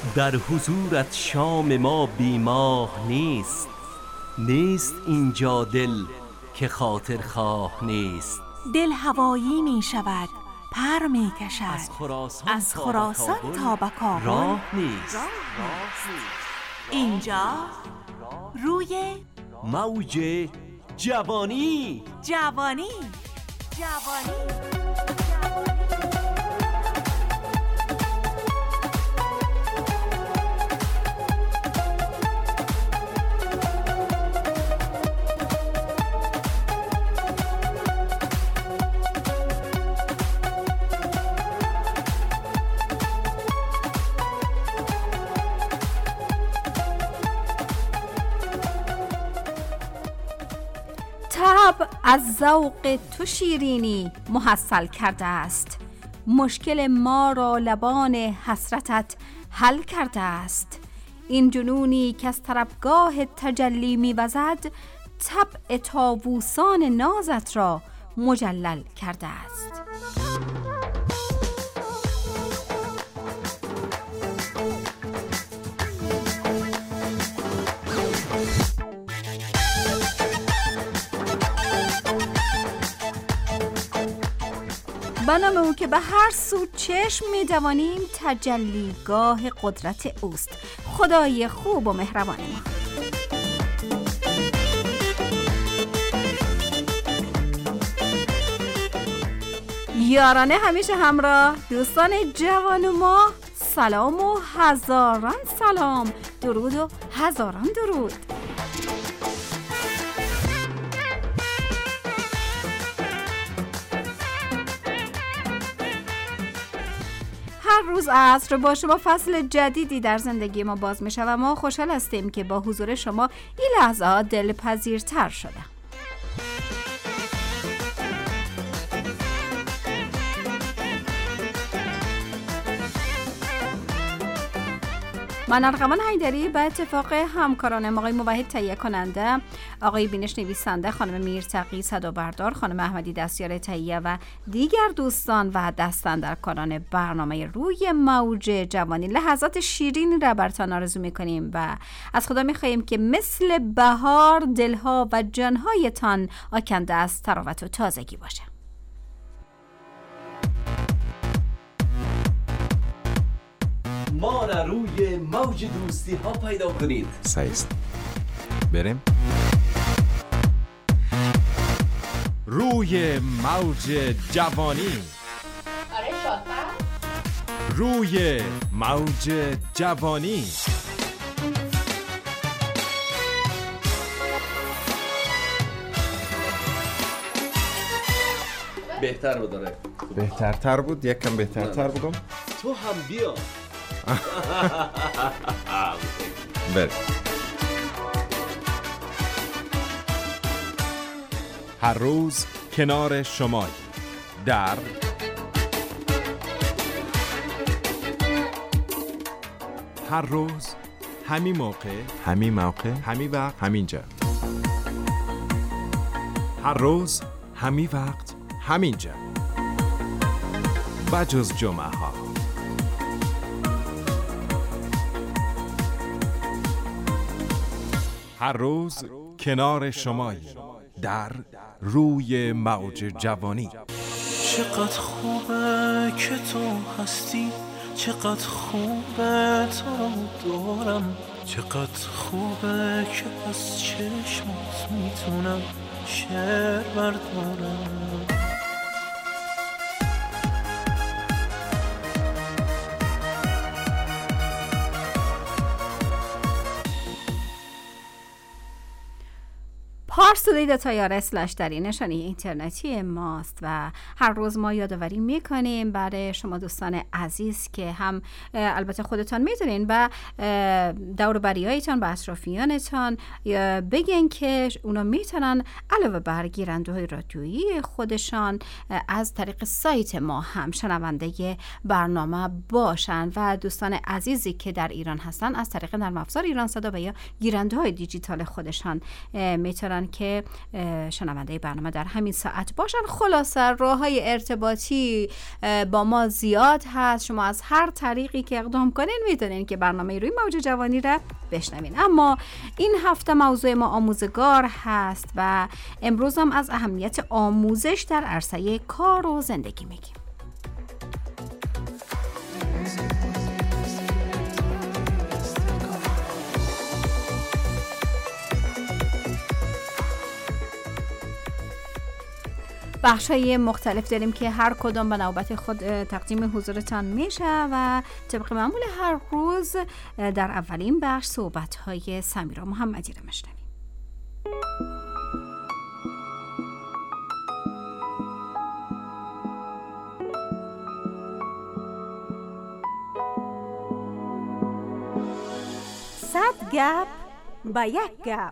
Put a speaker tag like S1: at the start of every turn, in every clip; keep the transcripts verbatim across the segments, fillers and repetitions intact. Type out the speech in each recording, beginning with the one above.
S1: در حضورت شام ما بیماه نیست. نیست اینجا دل که خاطر خواه نیست.
S2: دل هوایی می شود، پر می کشد،
S1: از خراسان,
S2: از خراسان تا به کابل
S1: راه نیست.
S2: اینجا روی
S1: موج جوانی.
S2: جوانی جوانی طبع از ذوق تو شیرینی محصل کرده است. مشکل ما را لبان حسرتت حل کرده است. این جنونی که از طربگاه تجلی می‌وزد، طبع طاووسان نازت را مجلل کرده است. بنام او که به هر سو چشم می‌دوانیم تجلیگاه قدرت اوست، خدای خوب و مهربان ما. یارانه همیشه همراه، دوستان جوان ما، سلام و هزاران سلام، درود و هزاران درود. هر روز عصر با شما فصل جدیدی در زندگی ما باز میشه و ما خوشحال هستیم که با حضور شما این لحظات دلپذیرتر شده. من ارغوان حیدری به اتفاق همکارانم آقای موحد تهیه کننده، آقای بینش نویسنده، خانم میرتقی صدابردار، خانم احمدی دستیار تهیه و دیگر دوستان و دستاندرکاران برنامه روی موج جوانی لحظات شیرینی را براتون آرزو میکنیم و از خدا میخواهیم که مثل بهار دلها و جانهایتان آکنده از تراوت و تازگی باشه.
S1: ما را روی موج دوستی ها پیدا کنید.
S3: سایست بریم روی موج جوانی.
S2: آره شاطر.
S3: روی موج جوانی.
S1: بهتر بود داره.
S3: بهترتر بود، یک کم بهترتر بگم.
S1: تو هم بیا.
S3: بریم. هر روز کنار شمای در هر روز همین موقع همین موقع همین وقت همین جا. هر روز همین وقت همین جا، بجز جمعه ها. هر روز کنار شمایی در روی موج جوانی.
S4: چقدر خوبه که تو هستی، چقدر خوبه تو رو دارم، چقدر خوبه که از چشمات میتونم شعر بردارم.
S2: پارسودی دتایار اسلش در این نشانی اینترنتی ماست و هر روز ما یادآوری میکنیم برای شما دوستان عزیز که هم البته خودتان میدونین و دور بریایتان و اطرافیانتان بگین که اونا میتونن علاوه بر گیرنده های رادیویی خودشان از طریق سایت ما هم شنونده برنامه باشن و دوستان عزیزی که در ایران هستن از طریق نرم افزار ایران صدا و یا گیرنده های دیجیتال خودشان میتونن که شنونده برنامه در همین ساعت باشن. خلاصه راه‌های ارتباطی با ما زیاد هست، شما از هر طریقی که اقدام کنین میتونین که برنامه روی موج جوانی را بشنوین. اما این هفته موضوع ما آموزگار هست و امروز هم از اهمیت آموزش در عرصه کار و زندگی میگیم. بخش‌های مختلف داریم که هر کدام به نوبت خود تقدیم حضورتان میشه و طبق معمول هر روز در اولین بخش صحبت‌های سمیرا محمدی را میشنویم. صد گپ با یک گپ.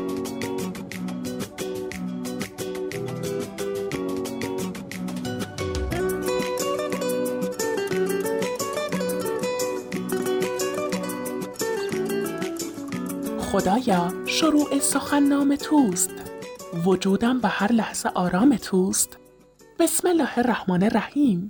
S5: خدایا شروع سخن نام توست، وجودم به هر لحظه آرام توست. بسم الله الرحمن الرحیم.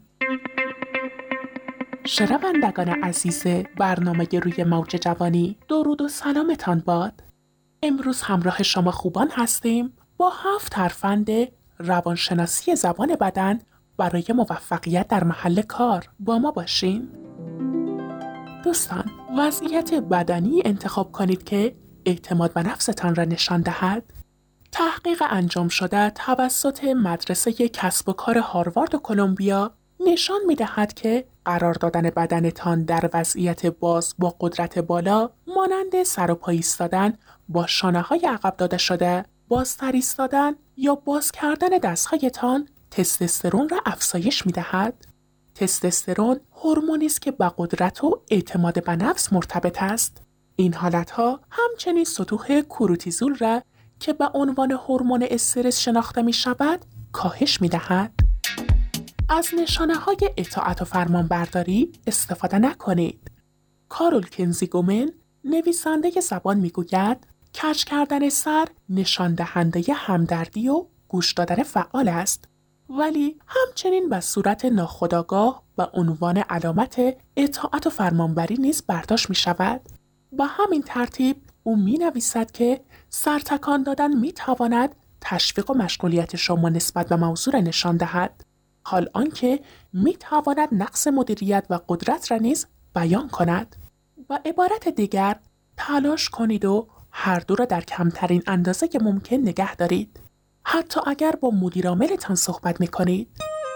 S5: شنوندگان عزیز برنامه روی موج جوانی، درود و سلامتان باد. امروز همراه شما خوبان هستیم با هفت ترفند روانشناسی زبان بدن برای موفقیت در محل کار. با ما باشین. دوستان، وضعیت بدنی انتخاب کنید که اعتماد به نفستان را نشان دهد. تحقیق انجام شده توسط مدرسه کسب و کار هاروارد و کلمبیا نشان می دهد که قرار دادن بدنتان در وضعیت باز با قدرت بالا مانند سر و پا ایستادن با شانه‌های عقب داده شده، بازتر ایستادن یا باز کردن دست‌هایتان تستوسترون را افزایش می دهد. تستوسترون هورمونی است که با قدرت و اعتماد به نفس مرتبط است. این حالتها همچنین سطوح کورتیزول را که به عنوان هورمون استرس شناخته می شود کاهش می دهد. از نشانه‌های اطاعت و فرمانبرداری استفاده نکنید. کارول کنزی گومن نویسنده زبان می گوید کج کردن سر نشان دهنده همدردی و گوش دادن فعال است، ولی همچنین به صورت ناخودآگاه به عنوان علامت اطاعت و فرمانبری نیز برداشت می شود. به همین ترتیب او می نویسد که سرتکان دادن می تواند تشویق و مشغولیت شما نسبت به موضوع را نشان دهد، حال آنکه می تواند نقص مدیریت و قدرت را نیز بیان کند. با عبارت دیگر تلاش کنید و هر دو را در کمترین اندازه که ممکن نگه دارید، حتی اگر با مدیرعاملتان صحبت می کنید.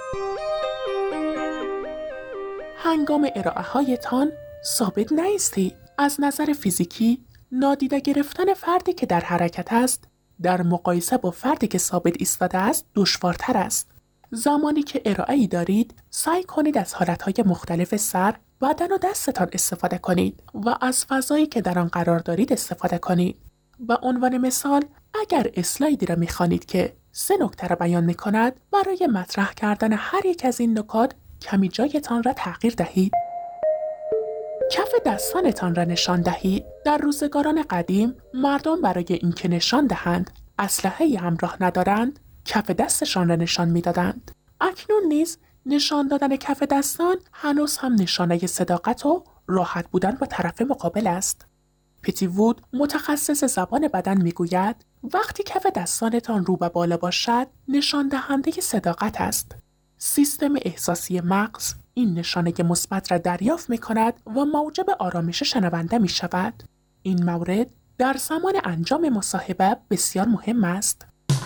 S5: هنگام ارائه هایتان ثابت نایستید. از نظر فیزیکی نادیده گرفتن فردی که در حرکت است در مقایسه با فردی که ثابت ایستاده است دشوارتر است. زمانی که ارائه‌ای دارید سعی کنید از حالتهای مختلف سر، بدن و دستتان استفاده کنید و از فضایی که در آن قرار دارید استفاده کنید. به عنوان مثال، اگر اسلایدی را می‌خوانید که سه نکته را بیان می‌کند، برای مطرح کردن هر یک از این نکات کمی جایتان را تغییر دهید. کف دستانتان را نشان دهید. در روزگاران قدیم مردم برای اینکه نشان دهند اسلحه‌ای همراه ندارند، کف دستشان را نشان می‌دادند. اکنون نیز نشان دادن کف دستان هنوز هم نشانه صداقت و راحت بودن با طرف مقابل است. پتی وود متخصص زبان بدن میگوید وقتی کف دستانتان رو به بالا باشد نشان دهنده صداقت است. سیستم احساسی مغز این نشانه مثبت را دریافت می کند و موجب آرامش شنونده می شود. این مورد در زمان انجام مصاحبه بسیار مهم است.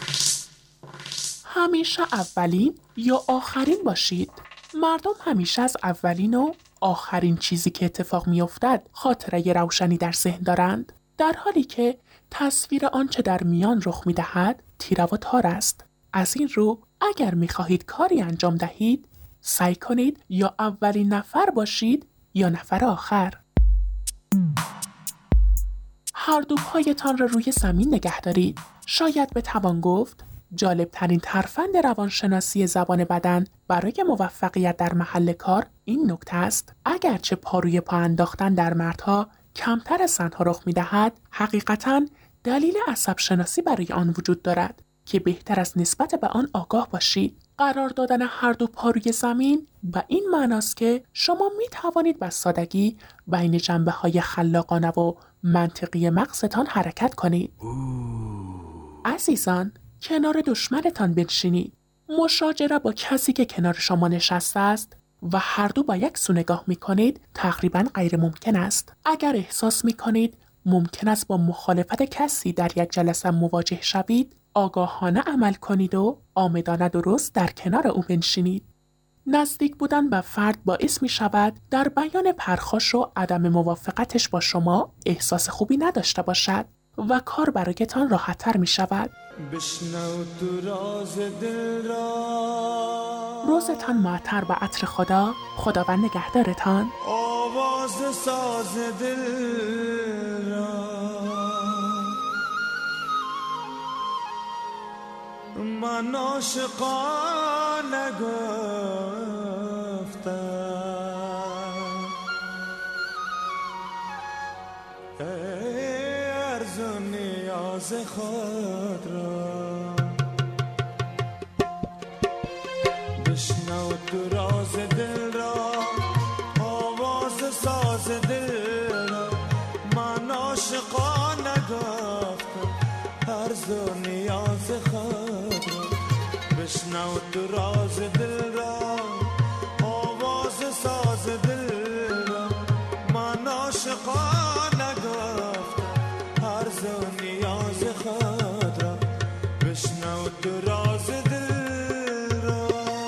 S5: همیشه اولین یا آخرین باشید. مردم همیشه از اولین و آخرین چیزی که اتفاق می افتد خاطره روشنی در ذهن دارند، در حالی که تصویر آنچه در میان رخ می دهد تیره و تار است. از این رو اگر می خواهید کاری انجام دهید سعی کنید یا اولین نفر باشید یا نفر آخر. هر دو پایتان را روی زمین نگه دارید. شاید بتوان گفت جالب ترین ترفند روانشناسی زبان بدن برای موفقیت در محل کار این نکته است. اگرچه پا روی پا انداختن در مردها کمتر از زنها رخ می دهد، حقیقتاً دلیل عصب شناسی برای آن وجود دارد که بهتر از نسبت به آن آگاه باشید. قرار دادن هر دو پا روی زمین و این معناست که شما می توانید به سادگی بین جنبه‌های خلاقانه و منطقی مغزتان حرکت کنید. عزیزان، کنار دشمنتان بنشینید. مشاجره با کسی که کنار شما نشسته است و هر دو با یک سو نگاه می کنید تقریباً غیر ممکن است. اگر احساس می کنید ممکن است با مخالفت کسی در یک جلسه مواجه شوید، آگاهانه عمل کنید و عامدانه درست در کنار او بنشینید. نزدیک بودن به فرد باعث می شود در بیان پرخاش و عدم موافقتش با شما احساس خوبی نداشته باشد و کار برایتان راحت‌تر می شود.
S4: بشنو تو راز دل را،
S5: روزتان معطر به عطر خدا. خداوند نگهدارتان.
S4: آواز ساز دل را، من عاشقانه گفتم ای عرض و نیاز خود را. بشنو تو راز دل را، آواز ساز دل را، من عاشقانه گفتم عرض و نیاز خود را. بشنو تو راز دل را، آواز ساز دل را، من عاشقانه گفتم عرض و نیاز خود را. بشنو تو راز دل را.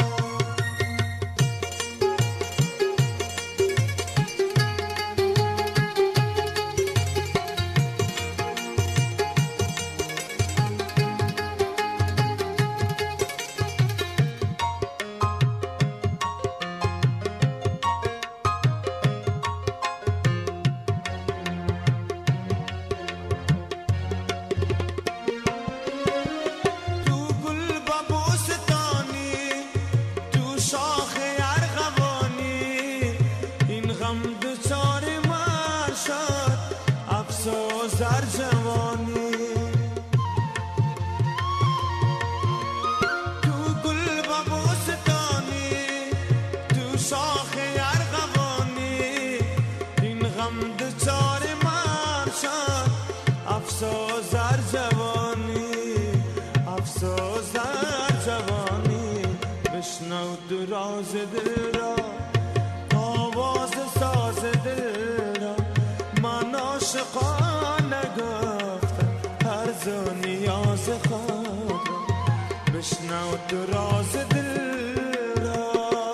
S4: بشنو تو راز دل را، آواز ساز دل را، من عاشقانه گفتم عرض و نیاز خود را. بشنو تو راز دل را.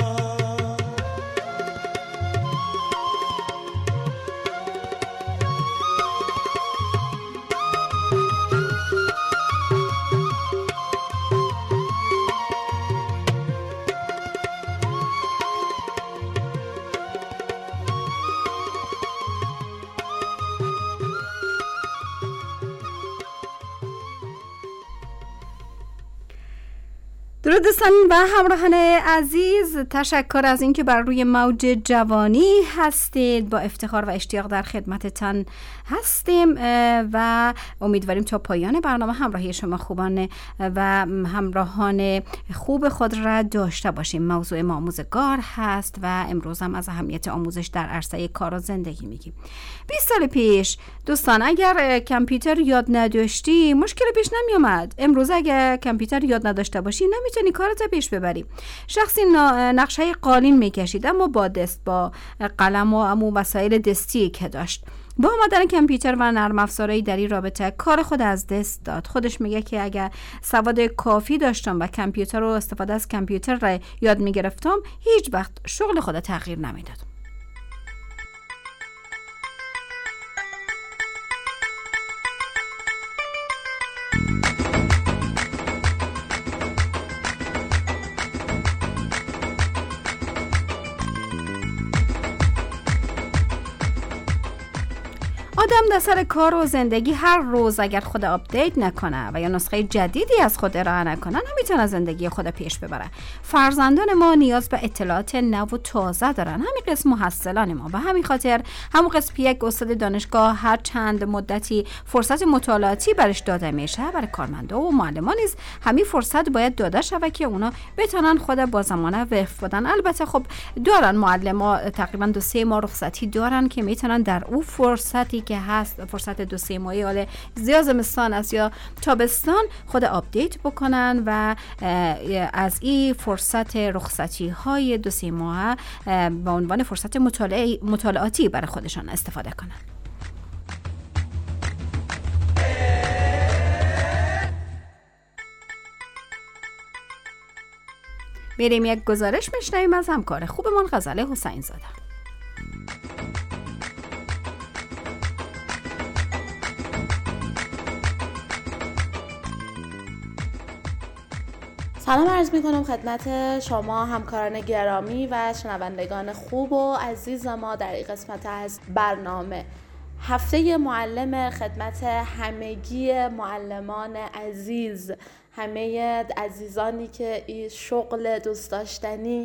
S2: درود دوستان و همراهان عزیز، تشکر از اینکه بر روی موج جوانی هستید. با افتخار و اشتیاق در خدمتتان هستیم و امیدواریم تا پایان برنامه همراهی شما خوبان و همراهان خوب خود را داشته باشیم. موضوع ما آموزگار هست و امروز هم از اهمیت آموزش در عرصه کار و زندگی میگیم. بیست سال پیش دوستان اگر کامپیوتر یاد نداشتی مشکل پیش نمی اومد. امروز اگر کامپیوتر یاد نداشته باشی نمیتونی کارت پیش ببری. شخصی نقشه قالین میکشید اما با دست، با قلم و امو وسایل دستی که داشت. با آمدن کامپیوتر و نرم افزارهای در این رابطه کار خود از دست داد. خودش میگه که اگر سواد کافی داشتم و کامپیوتر و استفاده از کامپیوتر را یاد میگرفتم هیچ وقت شغل خود تغییر نمیدادم. آدم در سر کار و زندگی هر روز اگر خود آپدیت نکنه و یا نسخه جدیدی از خود ارائه نکنه نمیتونه زندگی خود پیش ببره. فرزندان ما نیاز به اطلاعات نو و تازه دارن، همین قسم محصلان ما. به همین خاطر همون قسم یک استاد دانشگاه هر چند مدتی فرصت مطالعاتی برش داده میشه، برای کارمندا و معلمان نیز همین فرصت باید داده شود که اونا بتونن خود با زمانه وقف بدن. البته خب دارن معلما تقریبا دو سه ماه رخصتی دارن که میتونن در اون فرصتی که هست، فرصت دو سه ماهی حالا زیاد زمستان است یا تابستان، خود آپدیت بکنن و از این فرصت رخصتی های دو سه ماه به عنوان فرصت مطالعه مطالعاتی برای خودشان استفاده کنن. میریم یک گزارش میشنویم از همکار خوبمان غزل حسین زاده.
S6: سلام عرض می کنم خدمت شما همکاران گرامی و شنوندگان خوب و عزیز ما در این قسمت از برنامه. هفته معلم خدمت همگی معلمان عزیز، همه عزیزانی که این شغل دوست داشتنی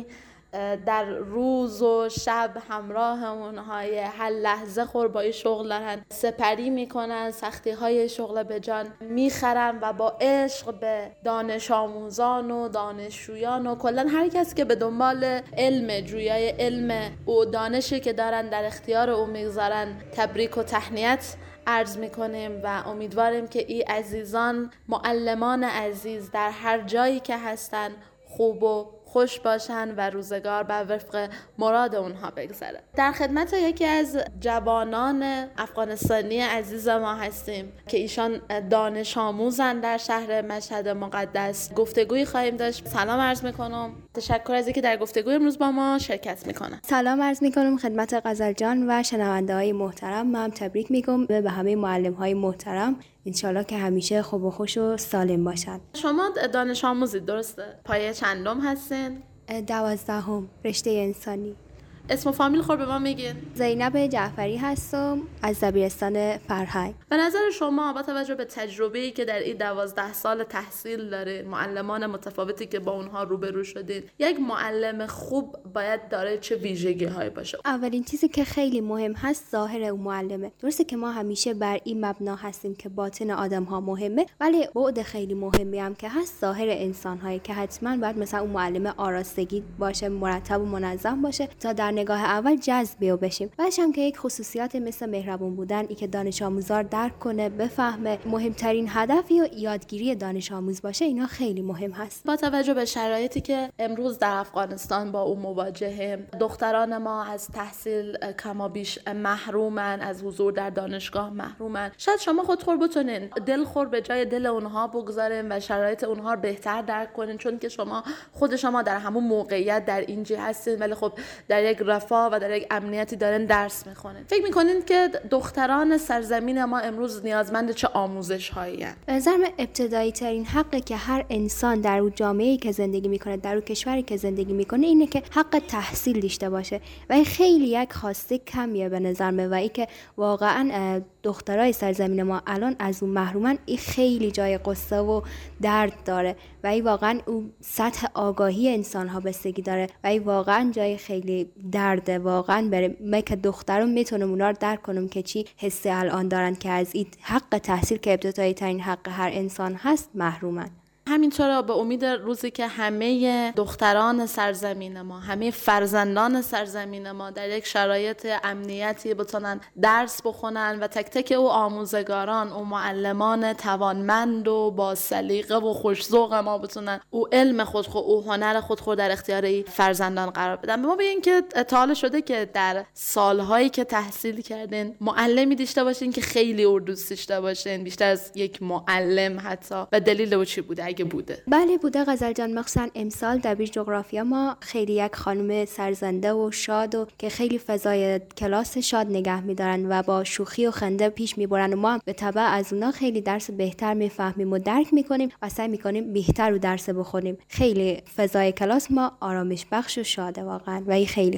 S6: در روز و شب همراه اونهای هر لحظه خور با این شغل دارن سپری میکنن، سختی های شغل به جان میخرن و با عشق به دانش آموزان و دانشجویان و کلن هر کس که به دنبال علم، جویای علم و دانشی که دارن در اختیار او میگذارن تبریک و تهنیت عرض میکنیم و امیدواریم که این عزیزان، معلمان عزیز در هر جایی که هستن خوب و خوش باشن و روزگار بر وفق مراد اونها بگذره. در خدمت یکی از جوانان افغانستانی عزیز ما هستیم که ایشان دانش آموزن در شهر مشهد مقدس. گفتگویی خواهیم داشت. سلام عرض میکنم. تشکر از اینکه در گفتگوی امروز با ما شرکت میکنن.
S7: سلام عرض میکنم خدمت غزل جان و شنونده های محترم. من تبریک میگم به همه معلم های محترم. انشالله که همیشه خوب و خوش و سالم باشن.
S6: شما دانش آموزید درسته؟ پایه چندم هستین؟
S7: دوازدهم، رشته انسانی.
S6: اسم و فامیل خور به ما میگین؟
S7: زینب جعفری هستم از دبیرستان فرهنگ.
S6: به نظر شما با توجه به تجربه‌ای که در این دوازده سال تحصیل دارین، معلمان متفاوتی که با اونها روبرو شدین، یک معلم خوب باید داره چه ویژگی‌هایی باشه؟
S7: اولین چیزی که خیلی مهم هست ظاهر اون معلمه. درسته که ما همیشه بر این مبنا هستیم که باطن آدم‌ها مهمه، ولی بعد خیلی مهمی هم که هست ظاهر انسان‌هایی که حتما باید مثلا اون معلم آراستگی باشه، مرتب و منظم باشه تا در نگاه اول جذب بشیم. بعدش هم که یک خصوصیات مثل مهربون بودن، ای که دانش آموزار درک کنه، بفهمه، مهمترین هدفی و یادگیری دانش آموز باشه، اینا خیلی مهم هست.
S6: با توجه به شرایطی که امروز در افغانستان با اون مواجهیم، دختران ما از تحصیل کما بیش محرومن، از حضور در دانشگاه محرومن. شاید شما خودخور بتونین دلخور به جای دل اونها بگذارین و شرایط اونها رو بهتر درک کنین، چون که شما خود شما در همون موقعیت در اینجا هستین، ولی خب در یک رفاه و در یک امنیتی دارن درس میخونن. فکر میکنین که دختران سرزمین ما امروز نیازمند چه آموزش هایی هستند؟
S7: به نظر من ابتدایی ترین حقی که هر انسان در اون جامعه‌ای که زندگی میکنه، در اون کشوری که زندگی میکنه، اینه که حق تحصیل داشته باشه و این خیلی یک خواسته کمیه به نظر من و این که واقعا دخترای سرزمین ما الان از اون محرومن، این خیلی جای قصه و درد داره و این واقعا اون سطح آگاهی انسان ها بستگی داره و این واقعا جای خیلی درده. واقعا برای من که دخترم میتونم اونا رو درک کنم که چی حسی الان دارن که از این حق تحصیل که ابتدایی ترین حق هر انسان هست محرومن.
S6: همینطور به امید روزی که همه دختران سرزمین ما، همه فرزندان سرزمین ما در یک شرایط امنیتی بتونن درس بخونن و تک تک او آموزگاران و معلمان توانمند و با سلیقه و خوش‌ذوق ما بتونن او علم خود خود او هنر خود خود در اختیار فرزندان قرار بدن. به ما بگین که تا حالا شده که در سالهایی که تحصیل کردین معلمی داشته باشین که خیلی او دوست داشته باشین، بیشتر از یک معلم حتی، و دلیل او چی بوده؟ بوده.
S7: بله بوده غزل جان. مخصوصا امسال دبیر جغرافیا ما خیلی یک خانم سرزنده و شاد و که خیلی فضای کلاس شاد نگه می‌دارن و با شوخی و خنده پیش می‌برن و ما هم به تبع از اونا خیلی درس بهتر می‌فهمیم و درک می‌کنیم و سعی می‌کنیم بهتر رو درس بخونیم. خیلی فضای کلاس ما آرامش بخش و شاده واقعا و این خیلی خوبه.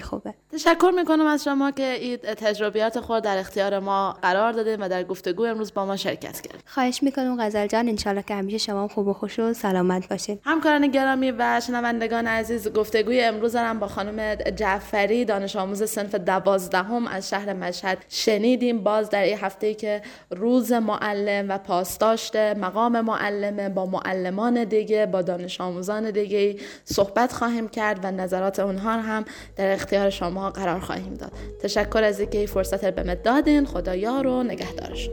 S6: تشکر میکنم از شما که این تجربیات خود در اختیار ما قرار دادید و در گفتگو امروز با ما شرکت کردید.
S7: خواهش میکنم غزل جان، انشالله که همیشه شما خوب و خوش و سلامت باشید.
S6: همکاران گرامی و شنوندگان عزیز، گفتگوی امروز هم با خانم جعفری دانش آموز صنف دوازدهم از شهر مشهد شنیدیم. باز در این هفته‌ای که روز معلم و پاسداشت مقام معلم، با معلمان دیگه، با دانش آموزان دیگه صحبت خواهیم کرد و نظرات اونها هم در اختیار شما قرار خواهیم داد. تشکر از اینکه این فرصت رو به من دادین. خدا یار و نگهدارشون.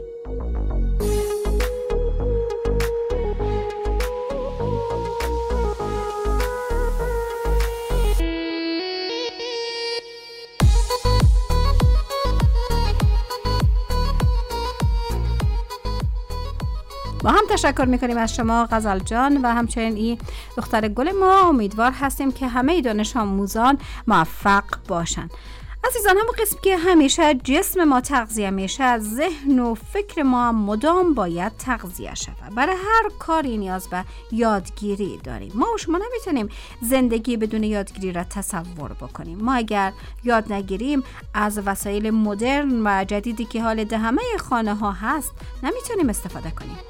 S2: ما هم تشکر میکنیم از شما غزل جان و همچنین این دختر گل ما. امیدوار هستیم که همه دانش آموزان موفق باشن. عزیزان، همون قسم که همیشه جسم ما تغذیه میشه، ذهن و فکر ما مدام باید تغذیه شود. برای هر کاری نیاز به یادگیری داریم. ما و شما نمیتونیم زندگی بدون یادگیری را تصور بکنیم. ما اگر یاد نگیریم از وسایل مدرن و جدیدی که حال ده همه خانه ها هست نمیتونیم استفاده کنیم.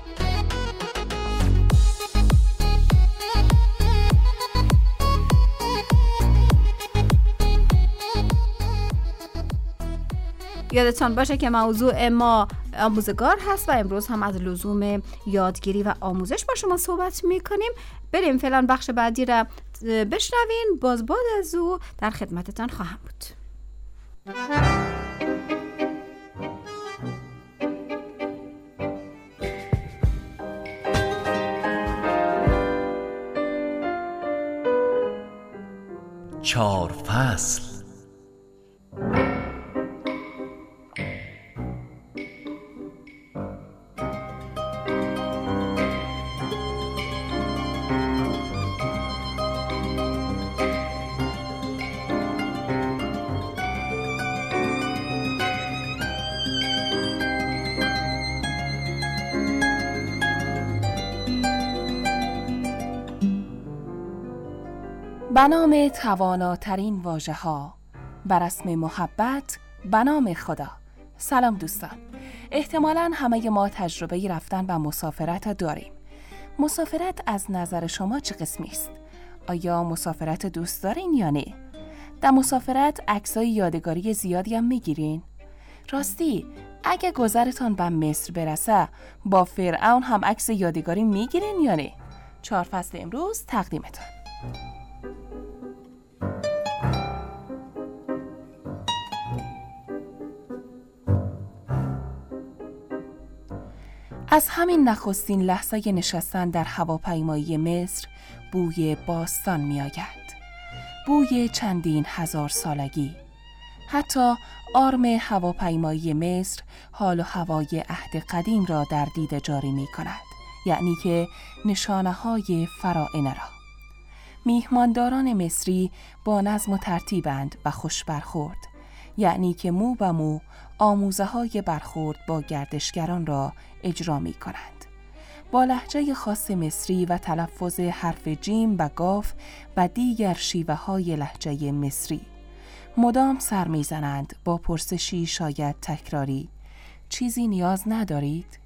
S2: یادتان باشه که موضوع ما آموزگار هست و امروز هم از لزوم یادگیری و آموزش با شما صحبت میکنیم. بریم فعلا بخش بعدی را بشنوین. باز بعد از او در خدمتتان خواهم بود.
S1: چهار فصل.
S8: به نام تواناترین واژه ها، بر اسم محبت، به نام خدا. سلام دوستان، احتمالاً همه ما تجربه رفتن و مسافرت داریم. مسافرت از نظر شما چه قسمی است؟ آیا مسافرت دوست دارین یا نه؟ در مسافرت عکسای یادگاری زیادی هم میگیرین؟ راستی اگه گذرتان به مصر برسه با فرعون هم عکس یادگاری میگیرین یا نه؟ چهار فصل امروز تقدیمتان. از همین نخستین لحظه نشستن در هواپیمایی مصر بوی باستان می آید. بوی چندین هزار سالگی. حتی آرم هواپیمایی مصر حال و هوای عهد قدیم را در دید جاری می کند. یعنی که نشانه های فراعنه را. میهمانداران مصری با نظم و ترتیبند و خوش برخورد. یعنی که مو به مو آموزه های برخورد با گردشگران را اجرا می کنند. با لهجه خاص مصری و تلفظ حرف جیم و گاف و دیگر شیوه های لهجه مصری مدام سر می زنند با پرسشی شاید تکراری: چیزی نیاز ندارید؟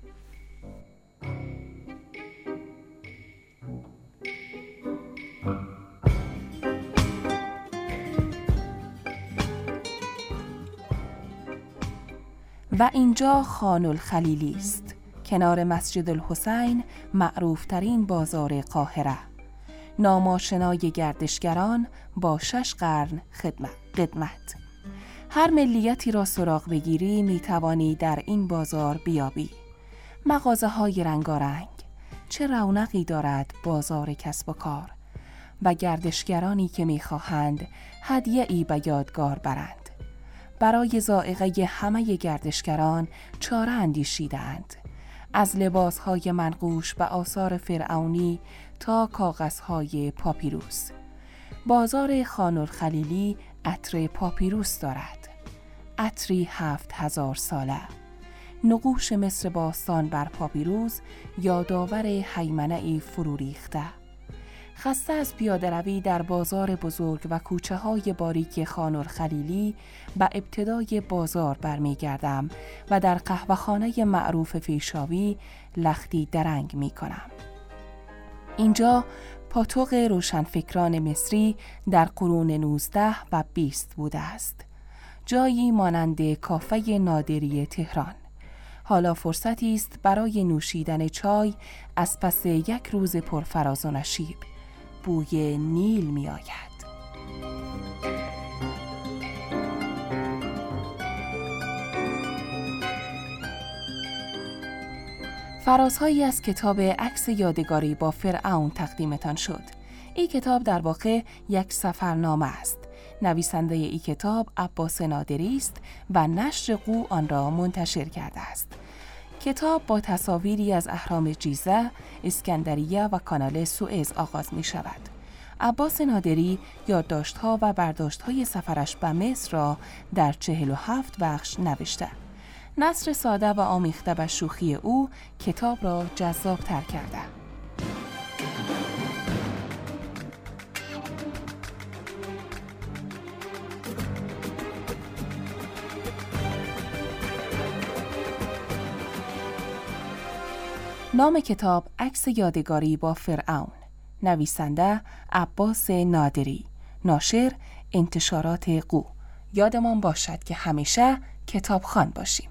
S8: و اینجا خان الخلیلی است، کنار مسجد الحسین، معروف ترین بازار قاهره. ناماشنای گردشگران با شش قرن خدمت. قدمت. هر ملیتی را سراغ بگیری می توانی در این بازار بیابی. مغازه های رنگارنگ، چه رونقی دارد بازار کسب و کار، و گردشگرانی که می خواهند هدیه ای به یادگار برند. برای ذائقه همه گردشگران چاره اندیشیدند، از لباسهای منقوش به آثار فرعونی تا کاغذهای پاپیروس. بازار خان الخلیلی عطر پاپیروس دارد، عطری هفت هزار ساله. نقوش مصر باستان بر پاپیروس یادآور هیمنه‌ای فرو ریخته. خسته از پیاده روی در بازار بزرگ و کوچه های باریک خان‌الخلیلی به ابتدای بازار برمی گردم و در قهوه‌خانه معروف فیشاوی لختی درنگ می کنم. اینجا پاتوق روشنفکران مصری در قرون نوزده و بیست بوده است. جایی مانند کافه نادری تهران. حالا فرصتی است برای نوشیدن چای از پس یک روز پرفراز و نشیب. بوی نیل می آید. فرازهایی از کتاب عکس یادگاری با فرعون تقدیمتان شد. این کتاب در واقع یک سفرنامه است. نویسنده این کتاب عباس نادری است و نشر قو آن را منتشر کرده است. کتاب با تصاویری از اهرام جیزه، اسکندریه و کانال سوئز آغاز می شود. عباس نادری یادداشت‌ها و برداشت‌های سفرش به مصر را در چهل و هفت بخش نوشته. نثر ساده و آمیخته به شوخی او کتاب را جذاب‌تر کرده. نام کتاب عکس یادگاری با فرعون. نویسنده عباس نادری. ناشر انتشارات قو. یادمان باشد که همیشه کتابخوان باشیم.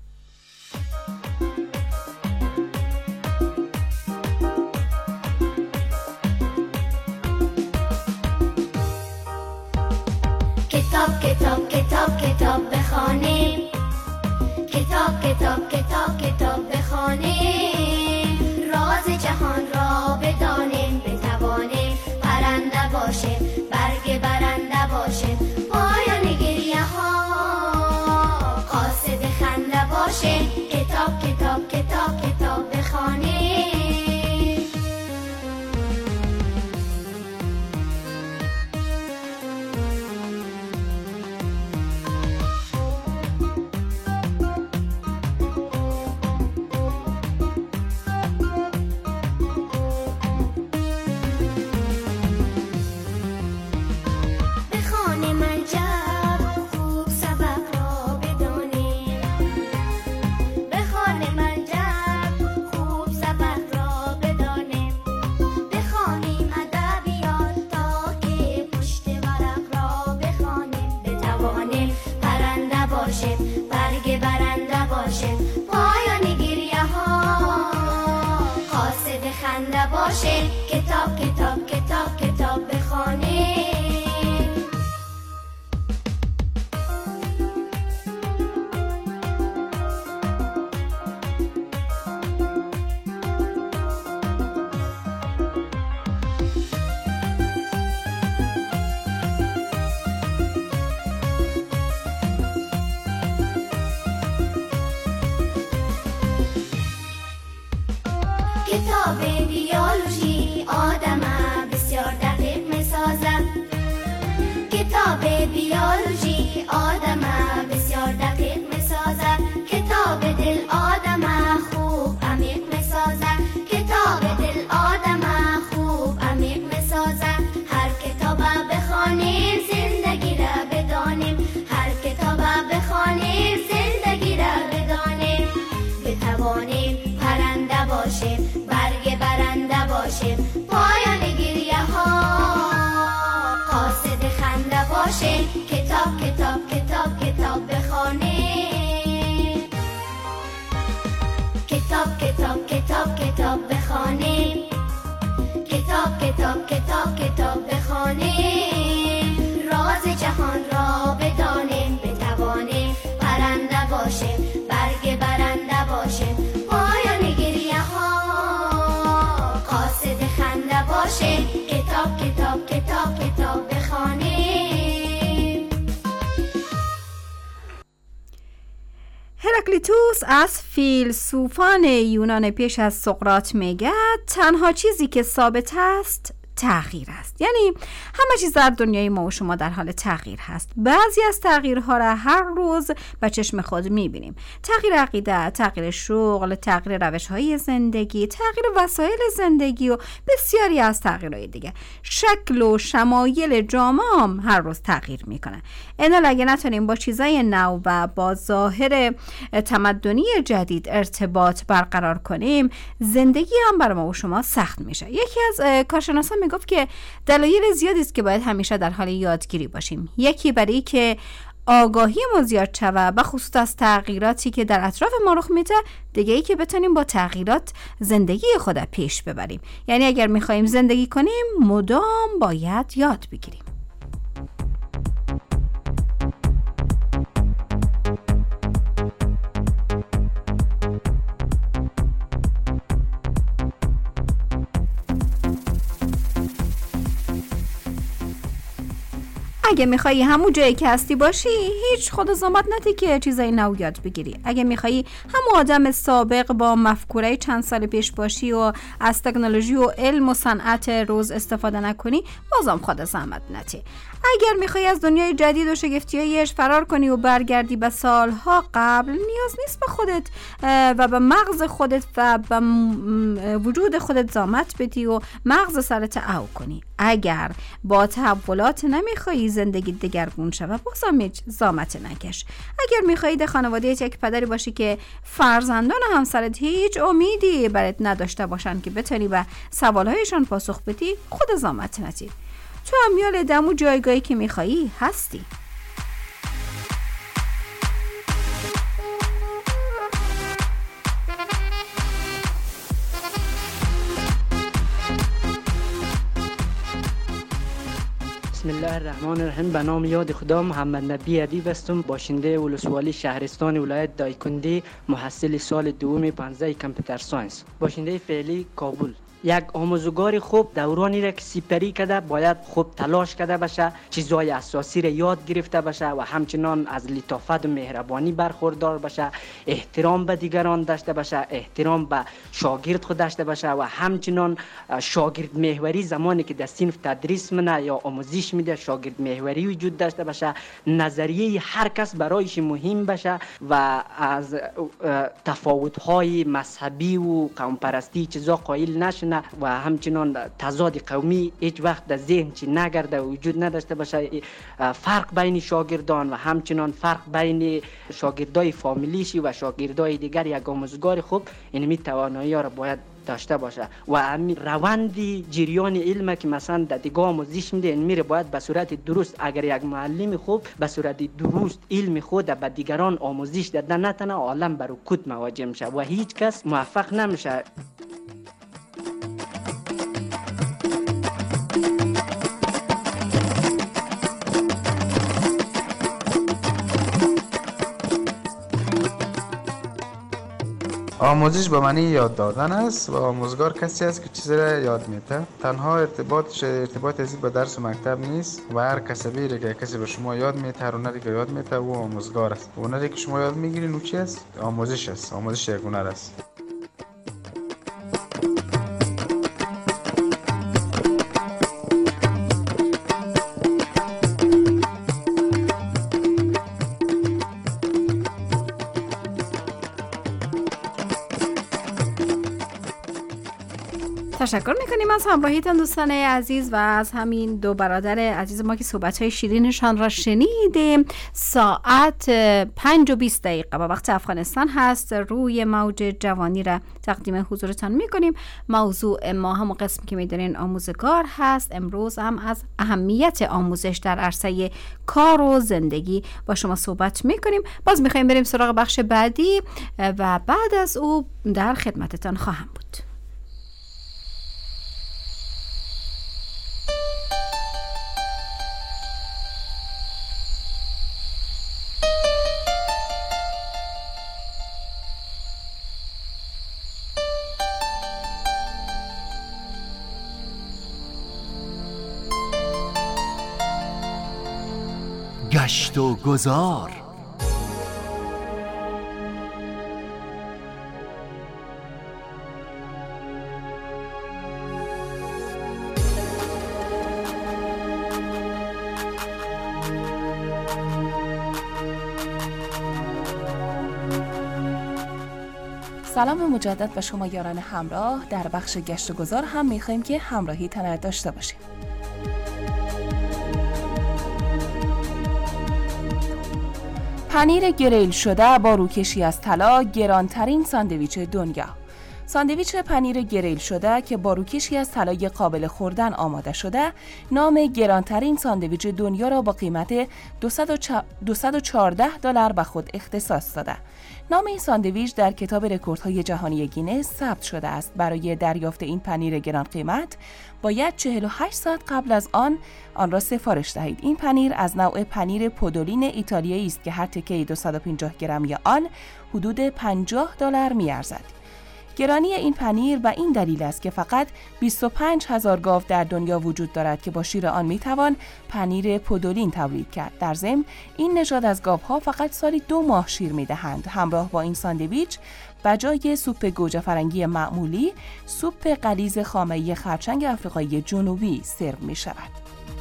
S9: کتاب کتاب کتاب کتاب بخوانیم، کتاب کتاب کتاب کتاب بخوانیم، راز جهان را بدانیم، بتوانیم پرنده باشیم، برگ برنده باشیم، پایان گریه ها قاصد خنده باشیم. کتاب کتاب کتاب کتاب بخوانیم. کتاب کتاب کتاب کتاب بخوانیم. کتاب بیولوژی آدم بسیار دقیق می‌سازد. کتاب بیولوژی آدم بسیار دقیق می‌سازد. کتاب دل آدم خوب عمیق می‌سازد. کتاب دل آدم خوب عمیق می‌سازد. هر کتاب بخوانیم زندگی را بدانیم. هر کتاب بخوانیم زندگی را بدانیم. بتوانیم پرنده باشیم، برگ برنده باشیم، پایان گریه ها قاصد خنده باشیم. کتاب کتاب کتاب کتاب بخوانیم. کتاب کتاب کتاب کتاب بخوانیم. کتاب کتاب کتاب کتاب بخوانیم. راز جهان را بدانیم، بتوانیم پرنده باشیم، برگ برنده باشیم، پایان گریه ها قاصد خنده باشیم. کتاب کتاب کتاب کتاب بخوانیم.
S2: هراکلیتوس از فیلسوفان یونان پیش از سقراط میگه تنها چیزی که ثابت است تغییر است. یعنی همه چیز در دنیای ما و شما در حال تغییر هست. بعضی از تغییرها را هر روز به چشم خود میبینیم. تغییر عقیده، تغییر شغل، تغییر روش‌های زندگی، تغییر وسایل زندگی و بسیاری از تغییرهای دیگه. شکل و شمایل جامعه هم هر روز تغییر میکنه. اینا اگه نتونیم با چیزای نو و با ظاهر تمدنی جدید ارتباط برقرار کنیم، زندگی هم برای ما و شما سخت میشه. یکی از کارشناسان میگفت که دلایل زیادی است که باید همیشه در حال یادگیری باشیم. یکی برای که آگاهی ما زیاد شود، به خصوص از تغییراتی که در اطراف ما رخ میده، دیگه ای که بتونیم با تغییرات زندگی خود پیش ببریم. یعنی اگر میخوایم زندگی کنیم مدام باید یاد بگیریم. اگه میخوایی همون جایی که هستی باشی، هیچ خود زحمت نده که چیزای نو یاد بگیری. اگه میخوایی همون آدم سابق با مفکوره چند سال پیش باشی و از تکنولوژی و علم و صنعت روز استفاده نکنی، بازم خود زحمت نده. اگر میخوایی از دنیای جدید و شگفتیایش فرار کنی و برگردی به سالها قبل، نیاز نیست به خودت و به مغز خودت و به وجود خودت زحمت بدی و مغز سرت او کنی. اگر با تحولات نمیخوایی زندگی دگرگون شود، بازم هیچ زحمت نکش. اگر میخوایی در خانواده یک پدری باشی که فرزندان و همسرت هیچ امیدی برات نداشته باشن که بتونی به سوالهایشان پاسخ بدی، خود زحمت ندی. تو امیال دمو جایگاهی که میخوایی هستی.
S10: بسم الله الرحمن الرحیم. به نام یاد خدا محمد نبی ادیب هستم، باشنده ولسوالی شهرستان ولایت دایکنډي، محصل سال دوم پانزده کامپیوتر ساینس، باشنده فعلی کابل. یک آموزگار خوب دورانی را که سپری کرده باید خوب تلاش کرده باشه، چیزهای اساسی را یاد گرفته باشه و همچنان از لطافت و مهربانی برخوردار باشه، احترام به دیگران داشته باشه، احترام به شاگرد خود داشته باشه و همچنان شاگرد محوری، زمانی که در صنف تدریس منه یا آموزش میده شاگرد محوری وجود داشته باشه، نظریه هر کس برایش مهم باشه و از تفاوت‌های مذهبی و قوم پرستی چیزا قائل نشه و همچنان تضاد قومی هیچ وقت در ذهن چی نگرده و وجود نداشته باشه. فرق بین شاگردان و همچنان فرق بین شاگردای فامیلیشی و شاگردای دیگر یک آموزگار خوب اینمی توانایی ها را باید داشته باشه و همین روند جریان علم که مثلا در دیگه آموزش میده این میره باید به صورت درست، اگر یک معلم خوب به صورت درست علم خود به دیگران آموزش داده نتنه، عالم بر رکود مواجه میشه و هیچ کس موفق نمیشه.
S11: آموزش به معنی یاد دادن است و آموزگار کسی است که چیزی را یاد میده. تنها ارتباطش ارتباط ازی به درس و مکتب نیست و هر کسبی را که کسی به شما یاد میده، هر هنری که یاد میده او آموزگار است. هنری که شما یاد میگیرین او چی است؟ آموزش است. آموزش یک هنر است.
S2: تشکر میکنیم از همراهیتان دوستان عزیز و از همین دو برادر عزیز ما که صحبت‌های شیرینشان را شنیدیم. ساعت پنج و بیست دقیقه با وقت افغانستان هست. روی موج جوانی را تقدیم حضورتان میکنیم. موضوع ما هم قسم که میدونین آموزگار هست. امروز هم از اهمیت آموزش در عرصه کار و زندگی با شما صحبت میکنیم. باز میخوایم بریم سراغ بخش بعدی و بعد از او در خدمتتان خواهم بود.
S1: گشت و گذار.
S8: سلام مجدد به شما یاران همراه. در بخش گشت و گذار هم می‌خوایم که همراهی تان داشته باشیم. پنیر گریل شده با روکشی از طلا گرانترین ساندویچ دنیا. ساندویچ پنیر گریل شده که با روکشی از طلای قابل خوردن آماده شده، نام گرانترین ساندویچ دنیا را با قیمت دویست و چهارده دلار به خود اختصاص داده. نام این ساندویچ در کتاب رکوردهای جهانی گینس ثبت شده است. برای دریافت این پنیر گران قیمت باید چهل و هشت ساعت قبل از آن آن را سفارش دهید. این پنیر از نوع پنیر پودولین ایتالیایی است که هر تکه دویست و پنجاه گرمی آن حدود پنجاه دلار می‌ارزد. گرانی این پنیر به این دلیل است که فقط بیست و پنج هزار گاو در دنیا وجود دارد که با شیر آن میتوان پنیر پودولین تولید کرد. در ضمن این نژاد از گاوها فقط سالی دو ماه شیر میدهند. همراه با این ساندویچ بجای سوپ گوجه فرنگی معمولی، سوپ غلیظ خامه‌ای خرچنگ آفریقایی جنوبی سرو می شود.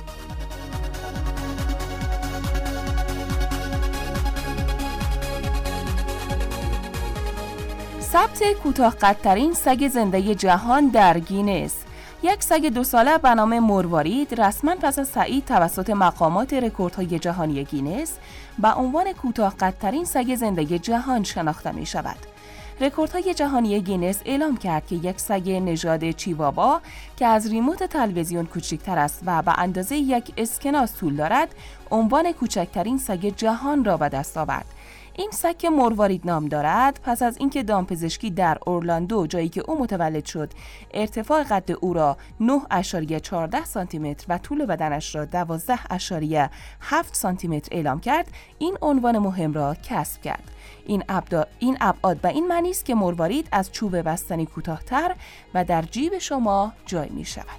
S8: ثبت کوتاه قدترین سگ زنده جهان در گینس. یک سگ دو ساله به نام مروارید رسما پس از تایید توسط مقامات رکوردهای جهانی گینس به عنوان کوتاه قدترین سگ زنده جهان شناخته می شود. رکوردهای جهانی گینس اعلام کرد که یک سگ نژاد چیوابا که از ریموت تلویزیون کوچکتر است و به اندازه یک اسکناس طول دارد، عنوان کوچکترین سگ جهان را به دست آورد. این سگ که مروارید نام دارد، پس از اینکه دامپزشکی در اورلاندو، جایی که او متولد شد، ارتفاع قد او را نه و چهارده سانتی متر و طول بدنش را دوازده و هفت سانتی متر اعلام کرد، این عنوان مهم را کسب کرد. این ابعاد این ابعاد به این معنی است که مروارید از چوب بستنی کوتاه‌تر و در جیب شما جای می شود.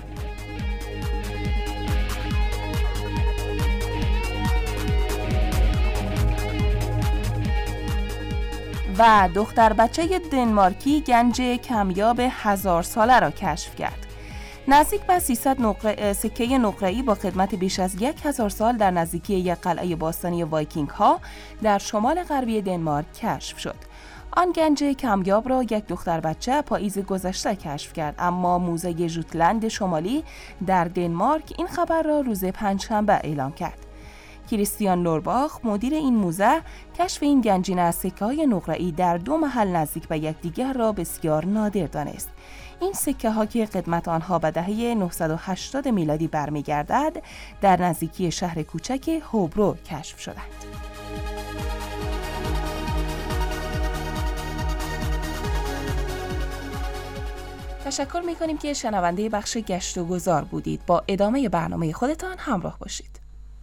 S8: و دختر بچه دنمارکی گنج کمیاب هزار ساله را کشف کرد. نزدیک به سیصد نقره سکه نقره‌ای با قدمت بیش از یک هزار سال در نزدیکی یک قلعه باستانی وایکینگ ها در شمال غربی دنمارک کشف شد. آن گنج کمیاب را یک دختر بچه پاییز گذشته کشف کرد، اما موزه ژوتلند شمالی در دنمارک این خبر را روز پنجشنبه اعلام کرد. کریستیان نورباخ، مدیر این موزه، کشف این گنجینه از سکه‌های نقره‌ای در دو محل نزدیک به یکدیگر را بسیار نادر دانست. این سکه ها که قدمت آنها به دهه نهصد و هشتاد میلادی برمیگردد، در نزدیکی شهر کوچک هوبرو کشف شدند. تشکر می‌کنیم که شنونده بخش گشت و گذار بودید. با ادامه برنامه خودتان همراه باشید.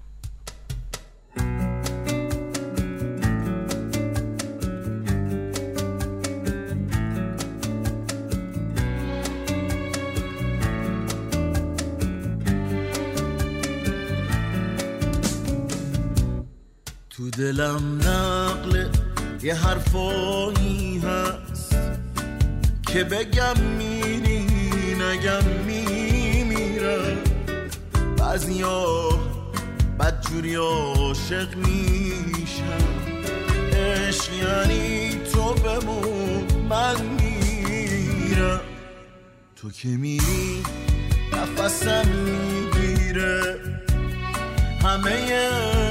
S4: تو دلم نقل یه حرفایی هست که بگم میری نگم میمیرم. بعضیا بدجوری عاشق میشم، عشق یعنی تو بمون من میرم. تو که میری نفسم میگیره، همه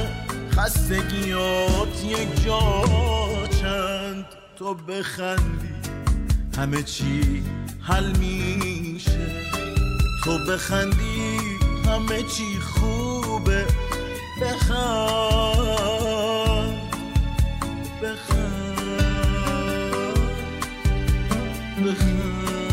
S4: خستگیات یک جا چند. تو بخندی همه چی حل میشه، تو بخندی همه چی خوبه. بخند بخند بخند.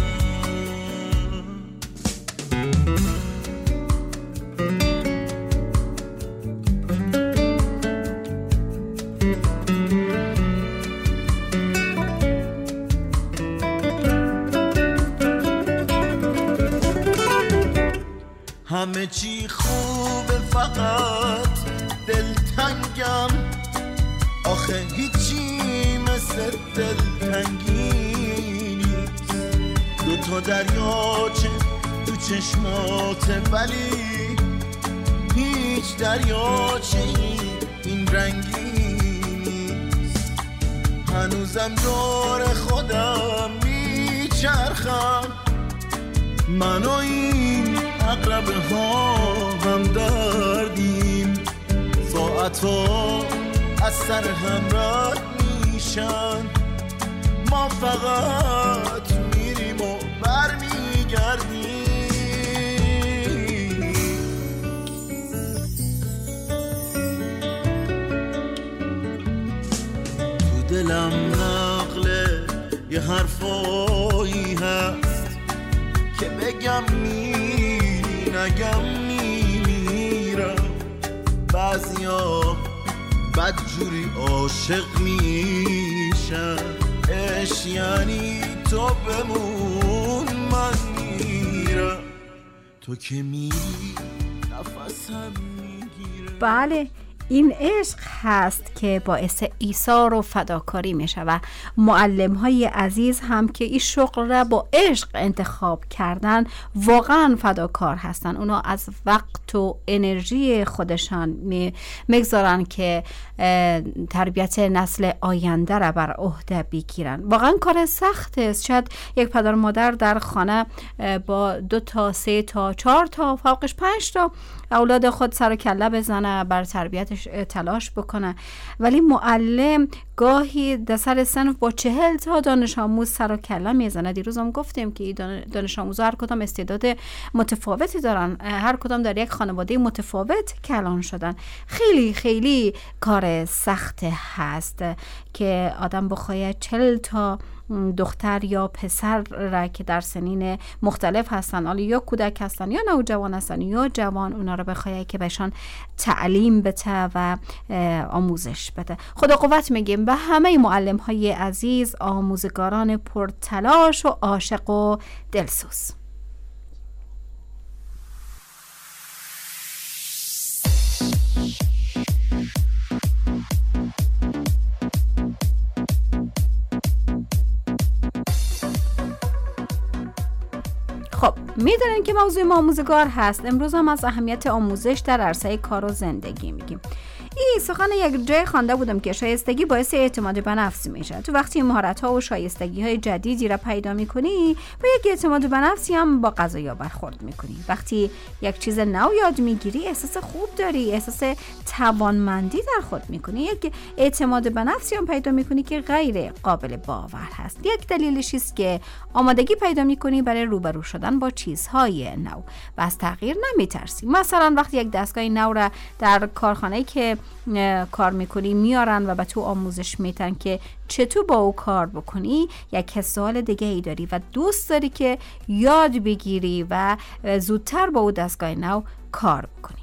S4: همه چی خوبه فقط دلتنگم، آخه هیچی مثل دلتنگی نیست. دو تا دریاچه تو چشماته ولی هیچ دریاچه این رنگی نیست. هنوزم دور خودم میچرخم، من و این عقربه ها هم دردیم، ساعتا از سر هم رد میشن، ما فقط میریم و برمیگردیم. تو دلم نقل یه حرفایی هست که بگم می نگم میمیرم، بعضیا بدجوری عاشق میشن، عشق یعنی تو بمون من میرم، تو که میری نفسم میگیره.
S2: بله این عشق هست که باعث ایثار و فداکاری میشه و معلم های عزیز هم که این شغل را با عشق انتخاب کردن واقعا فداکار هستن. اونا از وقت و انرژی خودشان میگذارن که تربیت نسل آینده را بر عهده بگیرن. واقعا کار سخت است. شاید یک پدر مادر در خانه با دو تا سه تا چهار تا فوقش پنج تا اولاد خود سر و کله بزنه، بر تربیتش تلاش بکنه، ولی معلم گاهی در سر صنف با چهل تا دانش آموز سر و کله میزنه. دیروز هم گفتیم که دانش آموزها هر کدام استعداد متفاوتی دارن، هر کدام در یک خانواده متفاوت کلان شدن. خیلی خیلی کار سخت هست که آدم بخواید چهل تا دختر یا پسر را که در سنین مختلف هستن، حالا یا کودک هستن یا نوجوان هستن یا جوان، اونا رو بخواید که بهشان تعلیم بده و آموزش بده. خدا قوت میگیم به همه معلم های عزیز، آموزگاران پرتلاش و عاشق و دلسوز. خب میدونین که موضوع ما آموزگار هست. امروز هم از اهمیت آموزش در عرصه کار و زندگی میگیم. این سخن یک جای خوانده بودم که شایستگی باعث اعتماد به نفس میشه. تو وقتی مهارت‌ها و شایستگی‌های جدیدی را پیدا می‌کنی، با یک اعتماد به نفسی هم با قضایا برخورد می‌کنی. وقتی یک چیز نو یاد می‌گیری، احساس خوب داری، احساس توانمندی در خود می‌کنی. یک اعتماد به نفسی هم پیدا می‌کنی که غیر قابل باور هست. یک دلیلش است که آمادگی پیدا می‌کنی برای روبرو شدن با چیزهای نو و از تغییر نمی‌ترسی. مثلا وقتی یک دستگاه نو را در کارخانه‌ای که کار میکنی میارن و به تو آموزش میتن که چطور با او کار بکنی، یک سوال دیگه ای داری و دوست داری که یاد بگیری و زودتر با او دستگاه نو کار بکنی.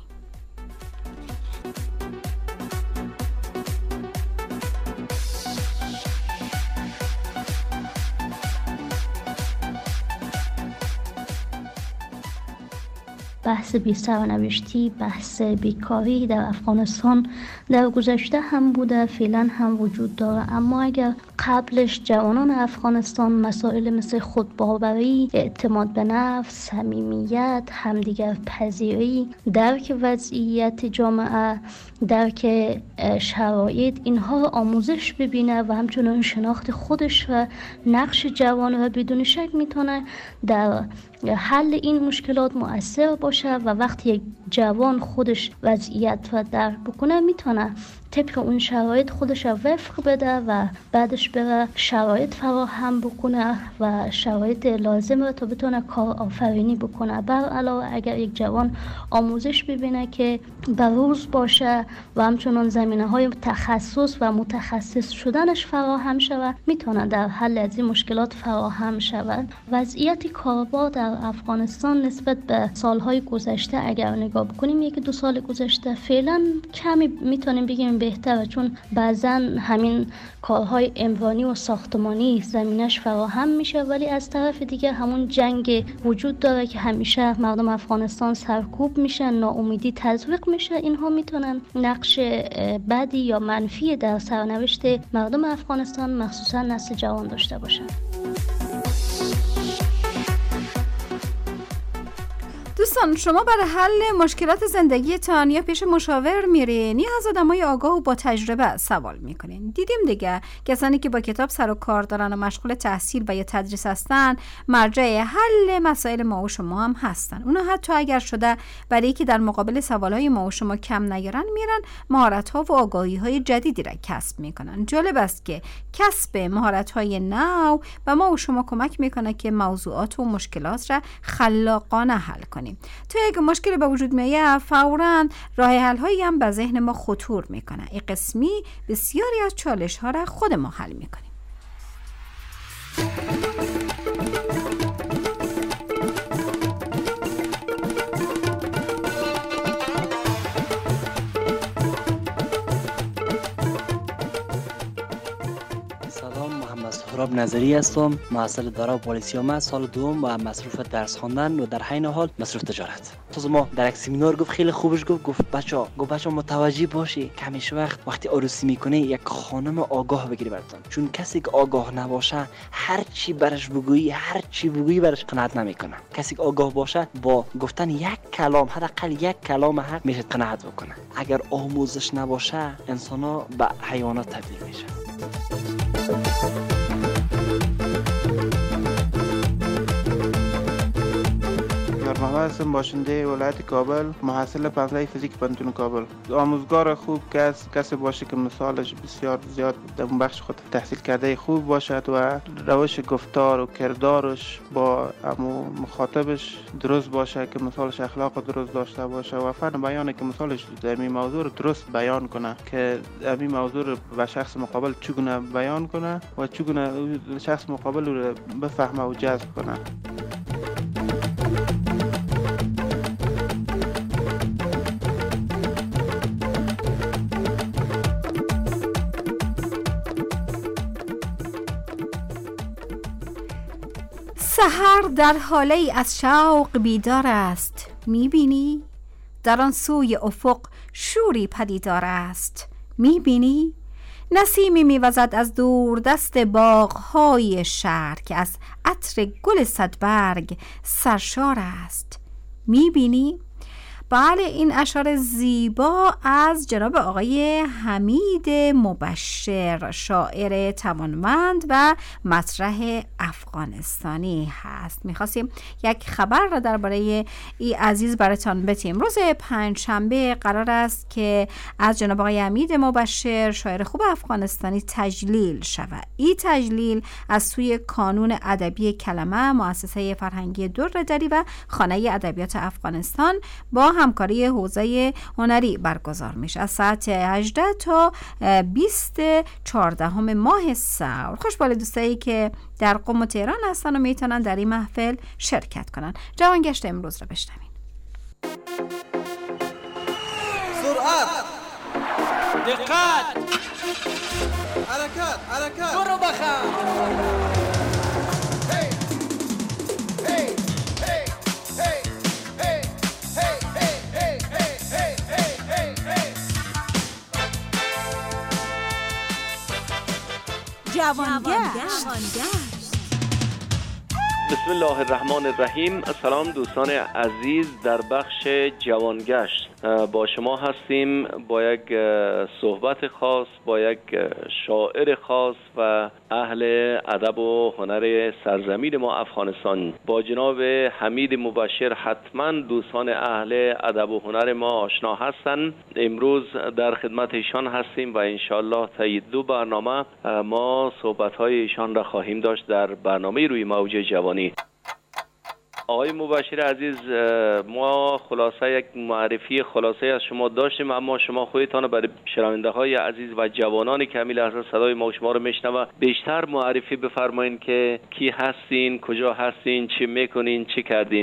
S12: بحث بی سرنوشتی، بحث بیکاری در افغانستان در گذشته هم بوده، فعلا هم وجود داره. اما اگر قبلش جوانان افغانستان مسائل مثل خودباوری، اعتماد به نفس، صمیمیت، همدیگر پذیری، درک وضعیت جامعه، درک شرایط، اینها رو آموزش ببینه و همچنین شناخت خودش و نقش جوان و بدون شک میتونه در حل این مشکلات مؤثر باشه و وقتی یک جوان خودش وضعیت رو درک بکنه میتونه طبق اون شرایط خودش رو وفق بده و بعدش بره شرایط فراهم بکنه و شرایط لازم رو تا بتونه کار آفرینی بکنه. بر علاوه اگر یک جوان آموزش ببینه که بروز باشه و همچنان زمینه های تخصص و متخصص شدنش فراهم شود، میتونه در حل از این مشکلات فراهم شود. وضعیت کاربار در افغانستان نسبت به سالهای گذشته اگر نگاه بکنیم، یک دو سال گذشته فعلا کمی میتونیم بگیم بهتره، چون بعضا همین کارهای عمرانی و ساختمانی زمینش فراهم میشه، ولی از طرف دیگه همون جنگ وجود داره که همیشه مردم افغانستان سرکوب میشن، ناامیدی تزریق میشه. اینها میتونن نقش بدی یا منفی در سرنوشت مردم افغانستان مخصوصا نسل جوان داشته باشن.
S2: دوستان، شما برای حل مشکلات زندگیتان یا پیش مشاور میرین یا از آدمای آگاه و با تجربه سوال میکنین. دیدیم دیگه کسانی که با کتاب سر و کار دارن و مشغول تحصیل و یا تدریس هستن مرجع حل مسائل ما و شما هم هستن. اونا حتی اگر شده برای اینکه در مقابل سوالهای ما و شما کم نیارن، میرن مهارت‌ها و آگاهی‌های جدیدی را کسب میکنن. جالب است که کسب مهارت‌های نو به ما و شما کمک میکنه که موضوعات و مشکلات را خلاقانه حل کنیم. تا یک مشکل به وجود میاد، فوراً راه حل‌هایی هم به ذهن ما خطور میکنه. این قسمی بسیاری از چالش‌ها را خود ما حل میکنیم.
S10: سهراب نظری هستم، محصل دارا پلیسیوم است، سال دوم و مصروف درس خواندن و در حین حال مصروف تجارت. تو ما در یک سمینار گفت، خیلی خوبش گفت گفت بچا گفت بچا متوجه باشی کمیش وقت وقتی عروسی میکنه یک خانم آگاه بگیری براتون، چون کسی که آگاه نباشه هر چی برش بگویی هر چی بگویی برش قناعت نمیکنه. کسی که آگاه باشه با گفتن یک کلام، حداقل یک کلام حق میشه قناعت بکنه. اگر آموزش نباشه انسانا به حیوانات تبدیل میشه.
S11: محمد هستم، باشنده ولایت کابل، محصل پنجره فیزیک پانتون کابل. آموزگار خوب کس کسی باشه که مثالش بسیار زیاد در بخش خود تحصیل کرده خوب باشد و روش گفتار و کردارش با مخاطبش درست باشه که مثالش اخلاق درست داشته باشه و فن بیانه که مثالش در این موضوع رو درست بیان کنه که این موضوع رو به شخص مقابل چگونه بیان کنه و چگونه شخص مقابل رو بفهمه و جذب کنه.
S2: سحر در حاله ای از شوق بیدار است، میبینی؟ در آن سوی افق شوری پدیدار است، میبینی؟ نسیمی میوزد از دور دست باغهای شهر که از عطر گل صدبرگ سرشار است، میبینی؟ بله، این اشعار زیبا از جناب آقای حمید مبشر، شاعر توانمند و مطرح افغانستانی هست. میخواستیم یک خبر را درباره این عزیز براتان بتیم. روز پنجشنبه قرار است که از جناب آقای حمید مبشر، شاعر خوب افغانستانی، تجلیل شود. این تجلیل از سوی کانون ادبی کلمه، مؤسسه فرهنگی دردری و خانه ادبیات افغانستان با همکاری حوزه هنری برگزار میشه از ساعت هجده تا بیست چهاردهم ماه سور. خوشبال دوستایی که در قم و تهران هستن و میتونن در این محفل شرکت کنن. جوانگشت امروز رو بشنوین.
S13: سرعت، دقت، حرکت، حرکت، برو بخم.
S2: جوانگشت.
S14: بسم الله الرحمن الرحیم. سلام دوستان عزیز، در بخش جوانگشت با شما هستیم با یک صحبت خاص با یک شاعر خاص و اهل ادب و هنر سرزمین ما افغانستان، با جناب حمید مبشر. حتما دوستان اهل ادب و هنر ما آشنا هستند. امروز در خدمت ایشان هستیم و انشالله طی دو برنامه ما صحبت‌های ایشان را خواهیم داشت در برنامه روی موج جوانی. آقای مبشر عزیز، ما خلاصه یک معرفی خلاصه از شما داشتیم، اما شما خودتان برای شنونده های عزیز و جوانانی که همین لحظه صدای ما شما رو میشنوه بیشتر معرفی بفرمایین که کی هستین، کجا هستین، چی میکنین، چی کردین؟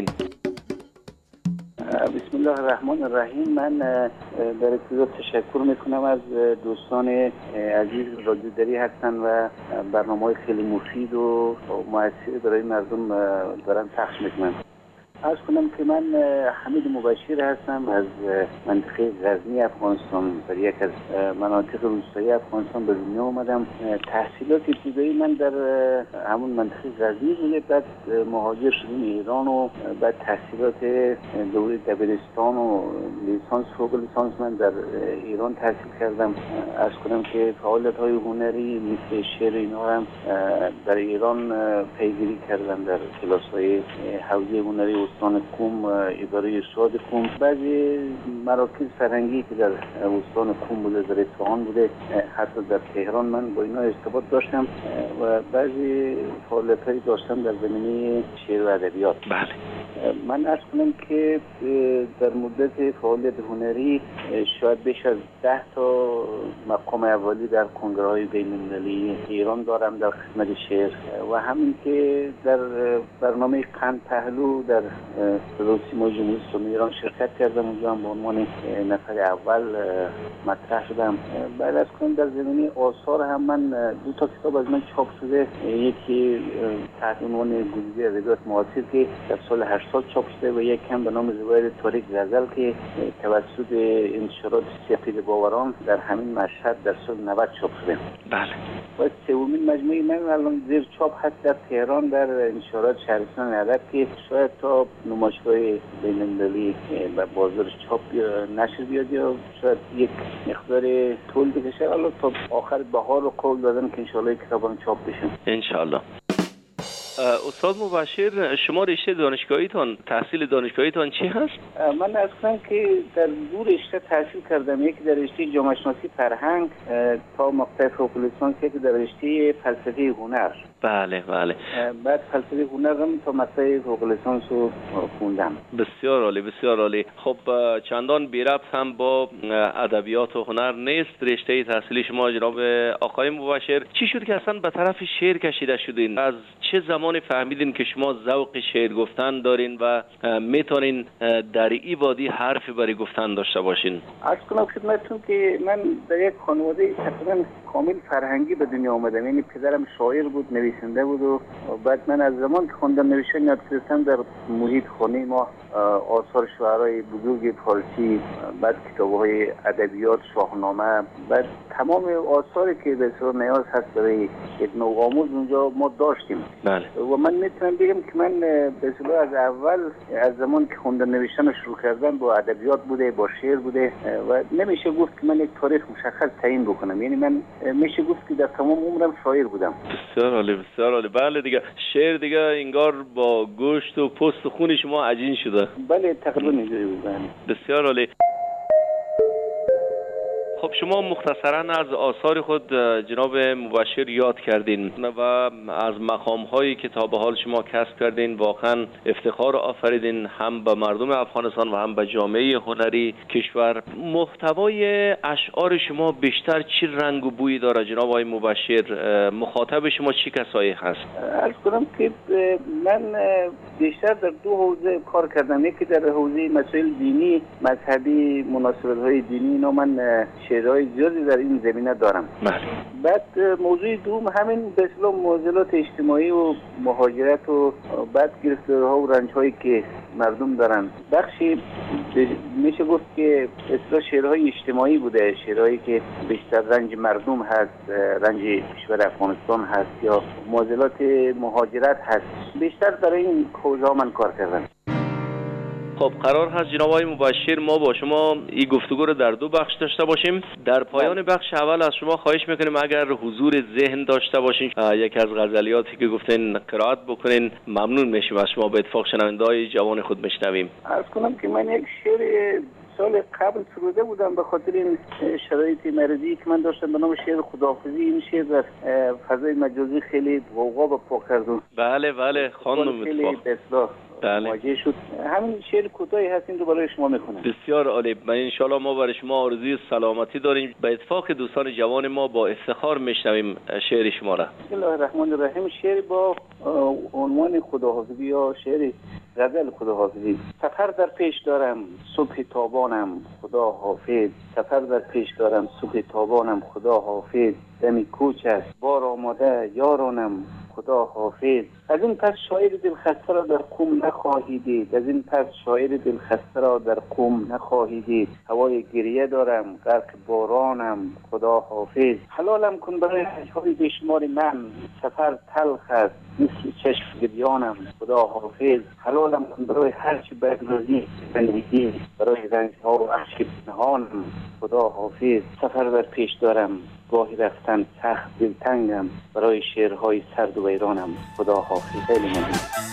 S15: بسم الله الرحمن الرحیم. من در ابتدا تشکر میکنم از دوستان عزیز رادیودری هستن و برنامه‌های خیلی مفید و مؤثر برای مردم دارن پخش میکنن. عرض کنم که من حمید مبشر هستم از منطقه غزنی افغانستان، در یک از مناطق روستایی افغانستان به دنیا اومدم. تحصیلات ابتدایی من در همون منطقه غزنی بوده، بعد مهاجر شدیم ایران و بعد تحصیلات دوره دبیرستان و لیسانس فوق لیسانس من در ایران تحصیل کردم. عرض کنم که فعالیت‌های هنری مثل شعر اینا هم در ایران پیگیری کردم در کلاس‌های حوزه هنری استان قم، اداره ارشاد قم. بعضی مراکز فرهنگی که در استان قم بوده، در اصفهان بوده، حتی در تهران من با اینا ارتباط داشتم و بعضی فعالیت‌هایی داشتم در زمینه شعر و ادبیات.
S14: بله.
S15: من عرض کنم که در مدت فعالیت هنری شاید بیش از ده تا مقام اولی در کنگره‌های بین‌المللی ایران دارم در خدمت شعر و همین که در برنامه قند پهلو در صدای سیمای جمهوری اسلامی ایران شرکت کردم. اونجا هم به عنوان نفر اول مطرح شدم. بعد از کنم در زمینه آثار هم من دو تا کتاب از من چاپ شده، یکی تحت عنوان گلوله ادبیات معاصر که در سال هشتاد چاپ شده و یک هم به نام روایت تاریک غزل که توسط انتشارات سپید باوران در همین مشهد در سال نود چاپ شده.
S14: بله.
S15: و سومین مجموعه من الان زیر چاپ هست در تهران در انتشارات شهرستان ادب که شاید تا نمایشگاه بین‌المللی و بازار چاپ نشر بیاد یا شاید یک مقدار طول بکشه. حالا تا آخر بهار رو قول دادن که انشالله کتابان چاپ بشن
S14: انشالله. استاد مبشر، شما رشته دانشگاهیتان، تحصیل دانشگاهیتان چی هست؟
S15: من از کنم که در دو رشته تحصیل کردم، یکی در رشته جامعه شناسی فرهنگ تا مقطع فوق لیسانس، یکی در رشته فلسفه هنر.
S14: بله بله.
S15: بعد فلسفه هنر هم تا مقطع فوق لیسانس رو خوندم.
S14: بسیار عالی بسیار عالی. خب چندان بی ربط هم با ادبیات و هنر نیست رشته تحصیلی شما جناب آقای مبشر. چی شد که اصلا به طرف شعر کشیده شدین؟ از چه زمان فهمیدین که شما ذوق شعر گفتن دارین و میتونین در این وادی حرفی برای گفتن داشته باشین؟
S15: عرض کنم خدمتتون که من در یک خانواده تقریبا کامل فرهنگی به دنیا آمدم. یعنی پدرم شاعر بود، نویسنده بود و بعد من از زمان که خوندن نوشتن یاد گرفتم در محیط خانه ما آثار شاعرای بزرگ فارسی، بعد کتاب‌های ادبیات، شاهنامه، بعد تمام آثاری که به اصطلاح نیاز هست برای یک نوع آموز اونجا ما داشتیم.
S14: بله.
S15: و من میتونم بگم که من به اصطلاح از اول از زمان که خوندن نوشتن شروع کردم با ادبیات بوده، با شعر بوده و نمیشه گفت که من یک تاریخ مشخص تعیین بکنم. یعنی من میشه گفت که در تمام عمرم شاعر بودم.
S14: بسیار عالی بسیار عالی. بله دیگه شعر دیگه انگار با گوشت و پوست و خون شما عجین شده.
S15: بله تقریبا اینجوری بود.
S14: بسیار عالی. خب شما مختصراً از آثار خود جناب مبشر یاد کردین و از مقام‌هایی که تا به حال شما کسب کردین واقعاً افتخار آفریدین هم به مردم افغانستان و هم به جامعه هنری کشور. محتوای اشعار شما بیشتر چی رنگ و بویی داره جناب آقای مبشر؟ مخاطب شما چی کسایی هست؟
S15: عرض کنم که من بیشتر در دو حوزه کار کردم. یکی در حوزه مسائل دینی، مذهبی، مناسبت‌های دینی، اینا من شعرهای زیادی در این زمینه دارم.
S14: بله.
S15: بعد موضوع دوم همین به اصطلاح معضلات اجتماعی و مهاجرت و بعد گرفتاری‌ها و رنج‌هایی که مردم دارن. بخشی میشه گفت که اصطلاح شعرهای اجتماعی بوده، شعرهایی که بیشتر رنج مردم هست، رنج کشور افغانستان هست یا معضلات مهاجرت هست. بیشتر در این حوزه من کار کردم.
S14: خب قرار هست جناب آقای مبشر ما با شما این گفتگو رو در دو بخش داشته باشیم. در پایان بخش اول از شما خواهش میکنیم اگر حضور ذهن داشته باشین یکی از غزلیاتی که گفتین قرائت بکنین ممنون میشیم از شما. به اتفاق شنونده‌های جوان خود میشنویم.
S15: عرض کنم که من یک شعر سال قبل سروده بودم به خاطر این شرایط مرضی که من داشتم به نام شعر خداحافظی. این شعر در فضای مجازی خیلی غوغا به پا کرد.
S14: بله بله خانم
S15: اتفاق
S14: بله.
S15: مواجه شد. همین شعر کوتاهی هست این رو برای شما میخونم.
S14: بسیار عالی. من ان شاءالله ما برای شما آرزوی سلامتی داریم. به اتفاق دوستان جوان ما با افتخار میشنویم شعر شما را.
S15: بسم الله الرحمن الرحیم. شعر با عنوان خداحافظی یا شعر غزل خداحافظی. سفر در پیش دارم صبح تابانم خدا حافظ. سفر در پیش دارم صبح تابانم خدا حافظ. دمی کوچ است بار آماده یارانم خدا حافظ. از این پس شاعر دلخسته را در قوم نخواهی دید، از این پس شاعر دلخسته را در قوم نخواهی دید. هوای گریه دارم، غرق بارانم، خدا حافظ. حلالم کن برای های بیشمار من، سفر تلخ است مثل چشم گریانم، خدا حافظ. حلالم کن برای هر چی بگذاری زندگی، برای رنج‌ها و اشک پنهانم، خدا حافظ. سفر در پیش دارم، گاهی رفتن سخت دلتنگم، برای شعرهای سرد و ویرانم، خدا حافظ. خیلی ممنون.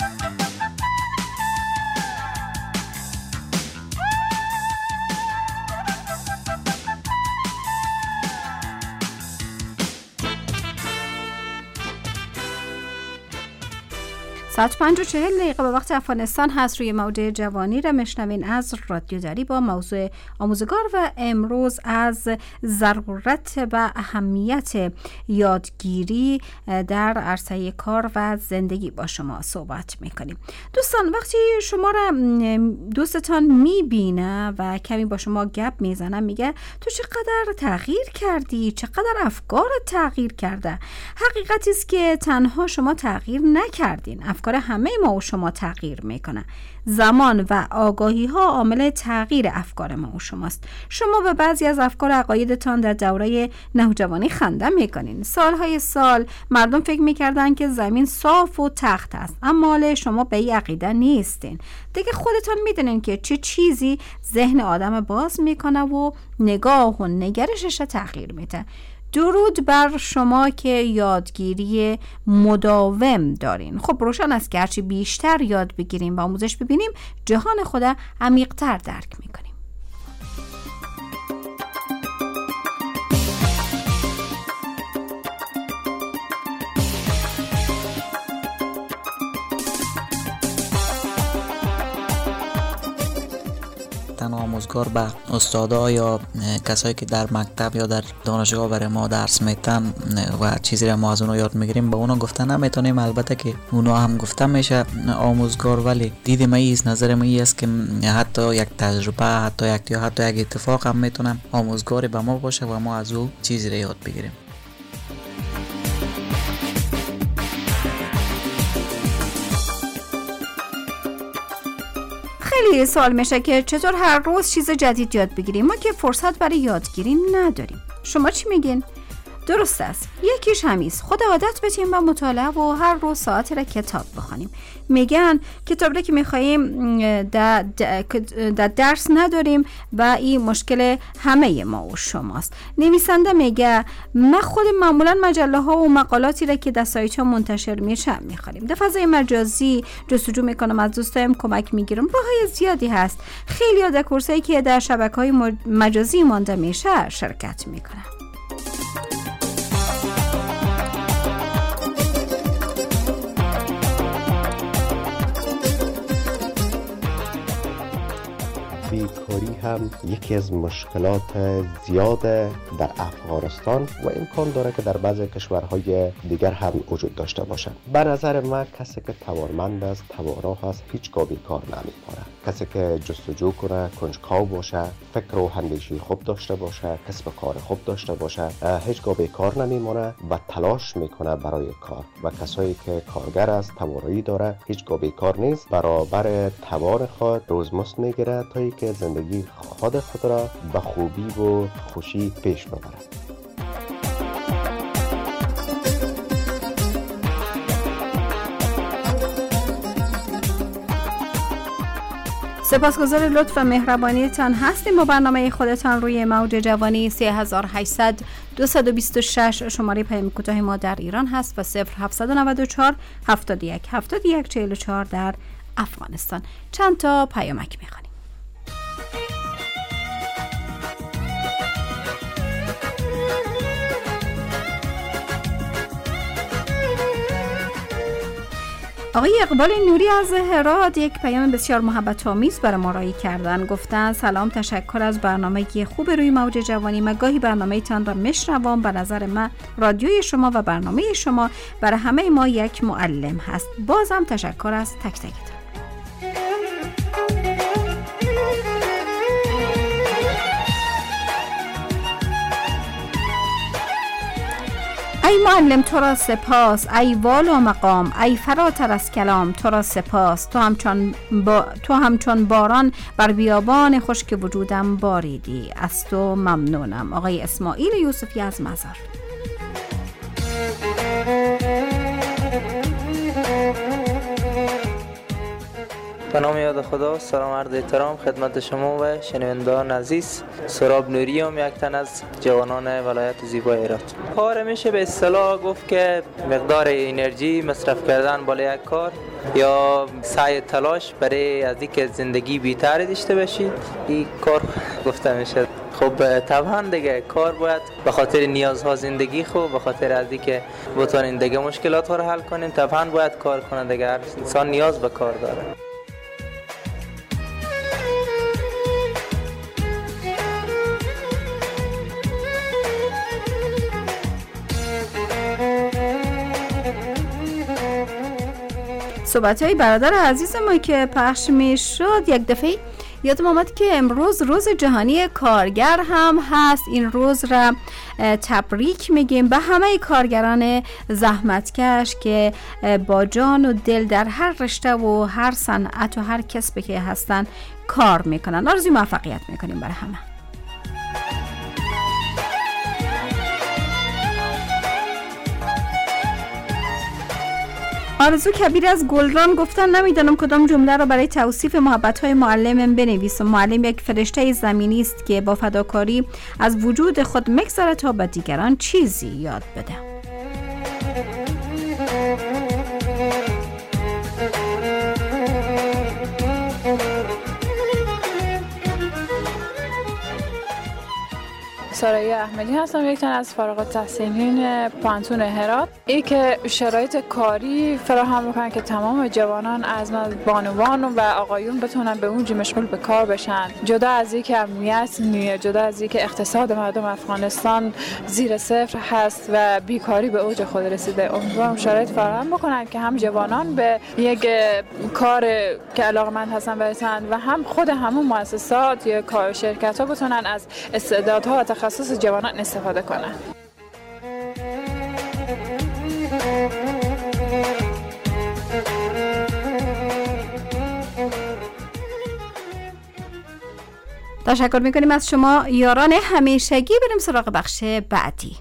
S2: ساعت پنج و چهل دقیقه به وقت افغانستان هست. روی موج جوانی را میشنوین از رادیو دری با موضوع آموزگار و امروز از ضرورت و اهمیت یادگیری در عرصه کار و زندگی با شما صحبت میکنیم. دوستان، وقتی شما را دوستتان میبینه و کمی با شما گپ میزنه، میگه تو چقدر تغییر کردی، چقدر افکار تغییر کرده. حقیقتی است که تنها شما تغییر نکردین، افکار همه ما و شما تغییر میکنه. زمان و آگاهی ها عامل تغییر افکار ما و شماست. شما به بعضی از افکار و عقایدتان در دوره نوجوانی خنده میکنین. سالهای سال مردم فکر میکردن که زمین صاف و تخت است، اما حالا شما به این عقیده نیستین. دیگه خودتان میدونین که چه چیزی ذهن آدم باز میکنه و نگاه و نگرشش تغییر میده. درود بر شما که یادگیری مداوم دارین. خب روشن است که هرچی بیشتر یاد بگیریم و آموزش ببینیم، جهان خدا عمیق‌تر درک میکنیم.
S16: آموزگار به استادا یا کسایی که در مکتب یا در دانشگاه برای ما درس میتن و چیزی را ما از اونها یاد میگیریم به اونا گفتن نمیتونیم. البته که اونا هم گفته میشه آموزگار، ولی دید من ایست، نظر من ایست که حتی یک تجربه، حتی یک یا حتی یک اتفاق هم میتونه آموزگاری به ما باشه و ما از او چیزی را یاد بگیریم.
S2: خیلی سوال میشه که چطور هر روز چیز جدید یاد بگیریم. ما که فرصت برای یادگیری نداریم. شما چی میگین؟ درست است. یکیش همیست. خود عادت بتیم با مطالعه و هر روز ساعتی را کتاب بخونیم. میگن کتاب را که میخواییم در درس نداریم و این مشکل همه ما و شماست. نویسنده میگه من خود معمولا مجله ها و مقالاتی را که در سایت ها منتشر میشه میخوانیم. در فضای مجازی جستجو میکنم، از دوستایم کمک میگیرم. راههای زیادی هست. خیلی ها در کورسایی که در شبکه های مجازی مانده میشه شرکت میکنن.
S17: بیکاری هم یکی از مشکلات زیاد در افغانستان و امکان داره که در بعضی کشورهای دیگر هم وجود داشته باشه. به نظر من کسی که توانمند است، توانا هست، هیچگاه بیکار نمیمونه. کسی که جستجو کنه، کنجکاو باشه، فکر و اندیشه خوب داشته باشه، کسب کار خوب داشته باشه، هیچگاه بیکار نمیمونه و تلاش میکنه برای کار. و کسایی که کارگر است، توانایی داره، هیچگاه بیکار نیست، برابر توان خود روزمزد میگیره تا که زندگی خود خود را به خوبی و خوشی پیش ببرد.
S2: سپاسگزار لطف و مهربانیتان هستیم. با برنامه خودتان روی موج جوانی سه هزار و هشتصد دویست و بیست و شش شماره پیام کوتاه ما در ایران هست و صفر هفتصد و نود و چهار هفتاد و یک هفتاد و یک چهل و چهار در افغانستان. چند تا پیامک میخوانیم. آقای اقبال نوری از هرات یک پیام بسیار محبت آمیز برای ما رایی کردن. گفتن سلام، تشکر از برنامه خوب روی موج جوانی. من گاهی برنامه تان را میشنوم. به نظر من رادیوی شما و برنامه شما برای همه ما یک معلم هست. بازم تشکر از تک تکتان. ای معلم تو را سپاس، ای والا مقام، ای فراتر از کلام تو را سپاس. تو همچون, با... تو همچون باران بر بیابان خشک وجودم باریدی، از تو ممنونم. آقای اسماعیل یوسفی از مزار.
S18: به نام یاد خدا، سلام عرض احترام خدمت شما و شنوندگان عزیز. سراب نوری هم یک تن از جوانان ولایت زیبای هرات. کار میشه به اصطلاح گفت که مقدار انرژی مصرف کردن بالای یک کار یا سعی تلاش برای از اینکه زندگی بهتری داشته باشید، این کار گفته میشه. خب طبعا دیگه کار باید به خاطر نیازها زندگی خوب، به خاطر از اینکه بتونین دیگه مشکلات رو حل کنین طبعا باید کار کنن دیگه. هر انسان نیاز به کار داره.
S2: صحبت‌های برادر عزیز ما که پخش می شد، یک دفعه یادم آمد که امروز روز جهانی کارگر هم هست. این روز را تبریک میگیم به همه کارگران زحمتکش که با جان و دل در هر رشته و هر صنعت و هر کسبی که هستن کار میکنن. آرزوی موفقیت میکنیم برای همه. آرزو کبیر از گلران گفتن نمیدانم کدام جمله را برای توصیف محبت‌های معلمم بنویسم. معلم یک فرشته زمینی است که با فداکاری از وجود خود می‌گذرد تا به دیگران چیزی یاد بده.
S19: سارایه احمدی هستم، یک تن از فارغ التحصیلین پانتون هرات. ای که شرایط کاری فراهم بکنن که تمام جوانان از بانوان و آقایون بتونن به اونجا مشغول به کار بشن، جدا از اینکه امنیت نیه، جدا از اینکه اقتصاد مردم افغانستان زیر صفر هست و بیکاری به اوج خود رسیده. امیدوارم شرایط فراهم بکنن که هم جوانان به یک کار که علاقمند هستن برسن و هم خود همون مؤسسات یا کار شرکت ها بتونن از استعدادها و تخصص جوانان استفاده کنن.
S2: تشکر میکنیم از شما یاران همیشگی. بریم سراغ بخش بعدی.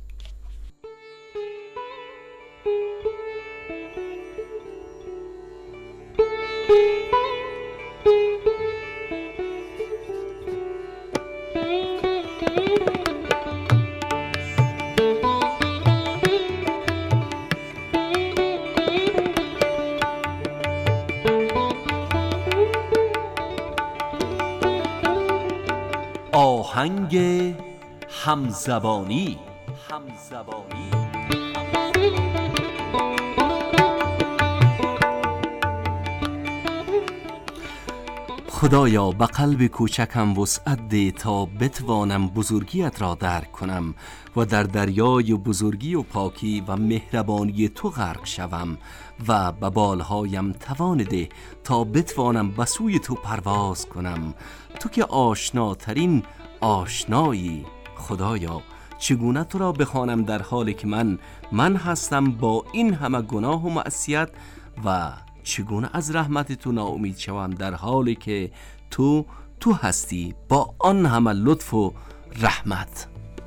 S1: آهنگ همزبانی. همزبانی خدایا به قلب کوچکم وسعت ده تا بتوانم بزرگیت را درک کنم و در دریای بزرگی و پاکی و مهربانی تو غرق شوم و به بالهایم توان ده تا بتوانم به سوی تو پرواز کنم. تو که آشناترین آشنایی. خدایا چگونه تو را بخوانم در حالی که من من هستم با این همه گناه و معصیت، و چگونه از رحمت تو ناامید شوم در حالی که تو تو هستی با آن همه لطف و رحمت.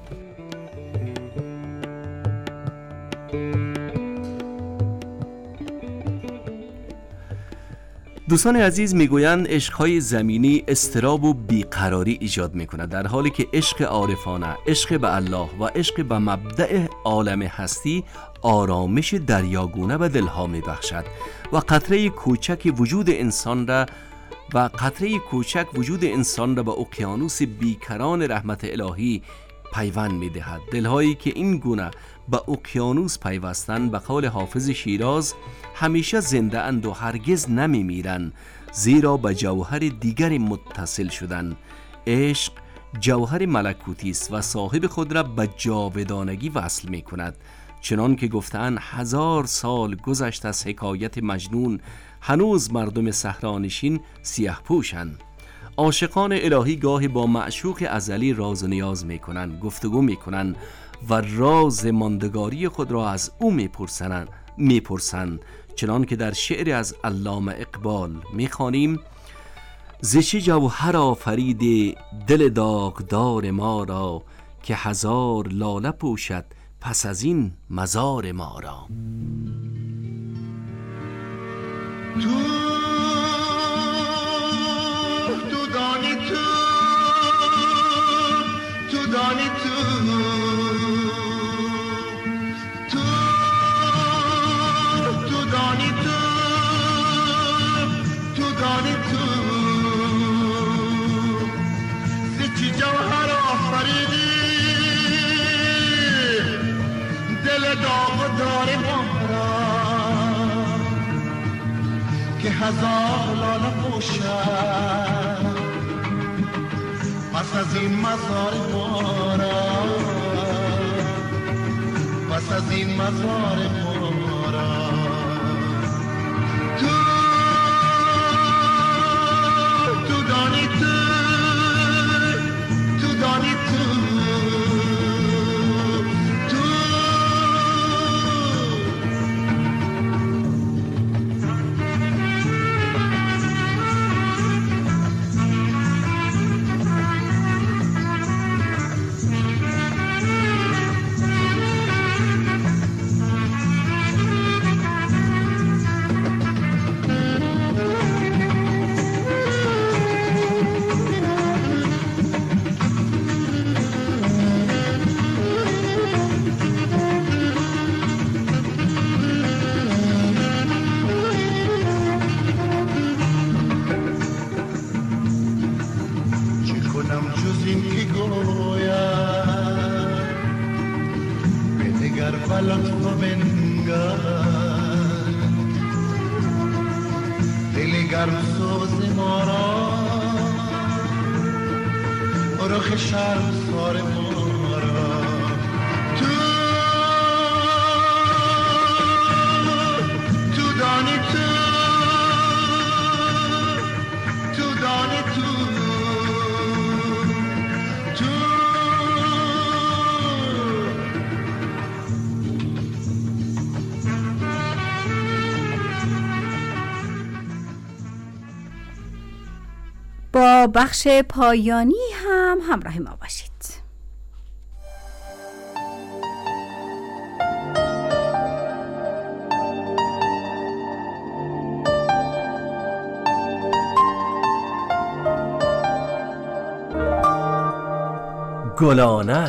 S1: دوستان عزیز میگویند عشقهای زمینی اضطراب و بیقراری ایجاد میکند، در حالی که عشق عارفانه، عشق به الله و عشق به مبدأ عالم هستی آرامش دریاگونه به دلها میبخشد و قطره کوچک وجود انسان را و قطره کوچک وجود انسان را به اقیانوس بیکران رحمت الهی پیوند میدهد. دلهایی که این گونه به اقیانوس پیوستند به قول حافظ شیراز همیشه زنده اند و هرگز نمی میرن، زیرا به جوهر دیگری متصل شدن. عشق جوهر ملکوتی است و صاحب خود را به جاودانگی وصل می کند. چنان که گفتند هزار سال گذشت از حکایت مجنون، هنوز مردم صحرانشین سیاه پوشند. عاشقان الهی گاهی با معشوق ازلی راز و نیاز میکنن، گفتگو میکنن و راز ماندگاری خود را از او میپرسن میپرسن چنان که در شعر از علامه اقبال میخوانیم: ز چه جوهر آفرید دل داغدار ما را، که هزار لاله پوشد پس از این مزار ما را.
S20: تو تو دانی تو تو دانی تو تو تو دانی تو تو دانی تو ز چه جوهر آفریدی دل داغدار ما را، که هزار لاله پوشد پس از این مزار ما را، پس از این مزار ما را. تو تو دانی تو تو دانی تو رخ شرمسار ما را. تو تو دانی تو تو دانی تو تو
S2: با بخش پایانی هم همراه ما باشید.
S1: گلانه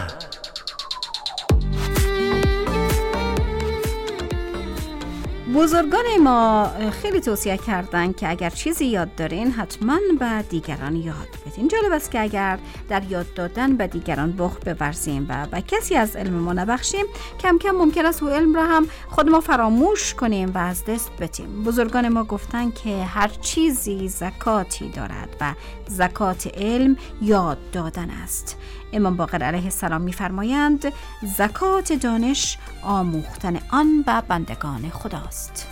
S2: بزرگان ما خیلی توصیه کردن که اگر چیزی یاد دارین حتما به دیگران یاد بدین. جالب است که اگر در یاد دادن به دیگران بخل بورزیم و به کسی از علم ما نبخشیم، کم کم ممکن است او علم را هم خود ما فراموش کنیم و از دست بدیم. بزرگان ما گفتن که هر چیزی زکاتی دارد و زکات علم یاد دادن است. امام باقر علیه السلام می‌فرمایند زکات دانش آموختن آن به بندگان خداست.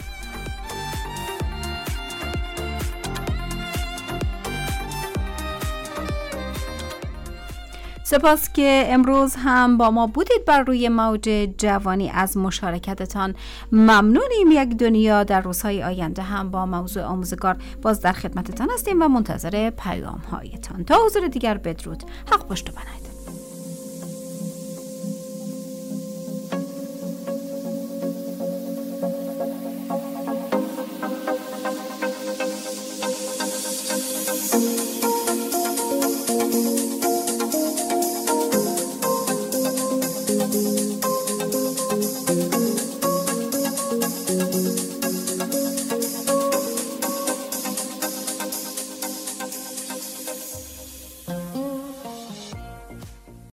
S2: سپاس که امروز هم با ما بودید بر روی موج جوانی. از مشارکتتان ممنونیم. یک دنیا در روزهای آینده هم با موضوع آموزگار باز در خدمتتان هستیم و منتظر پیام هایتان. تا حضور دیگر بدرود. حق پشت و بنهید.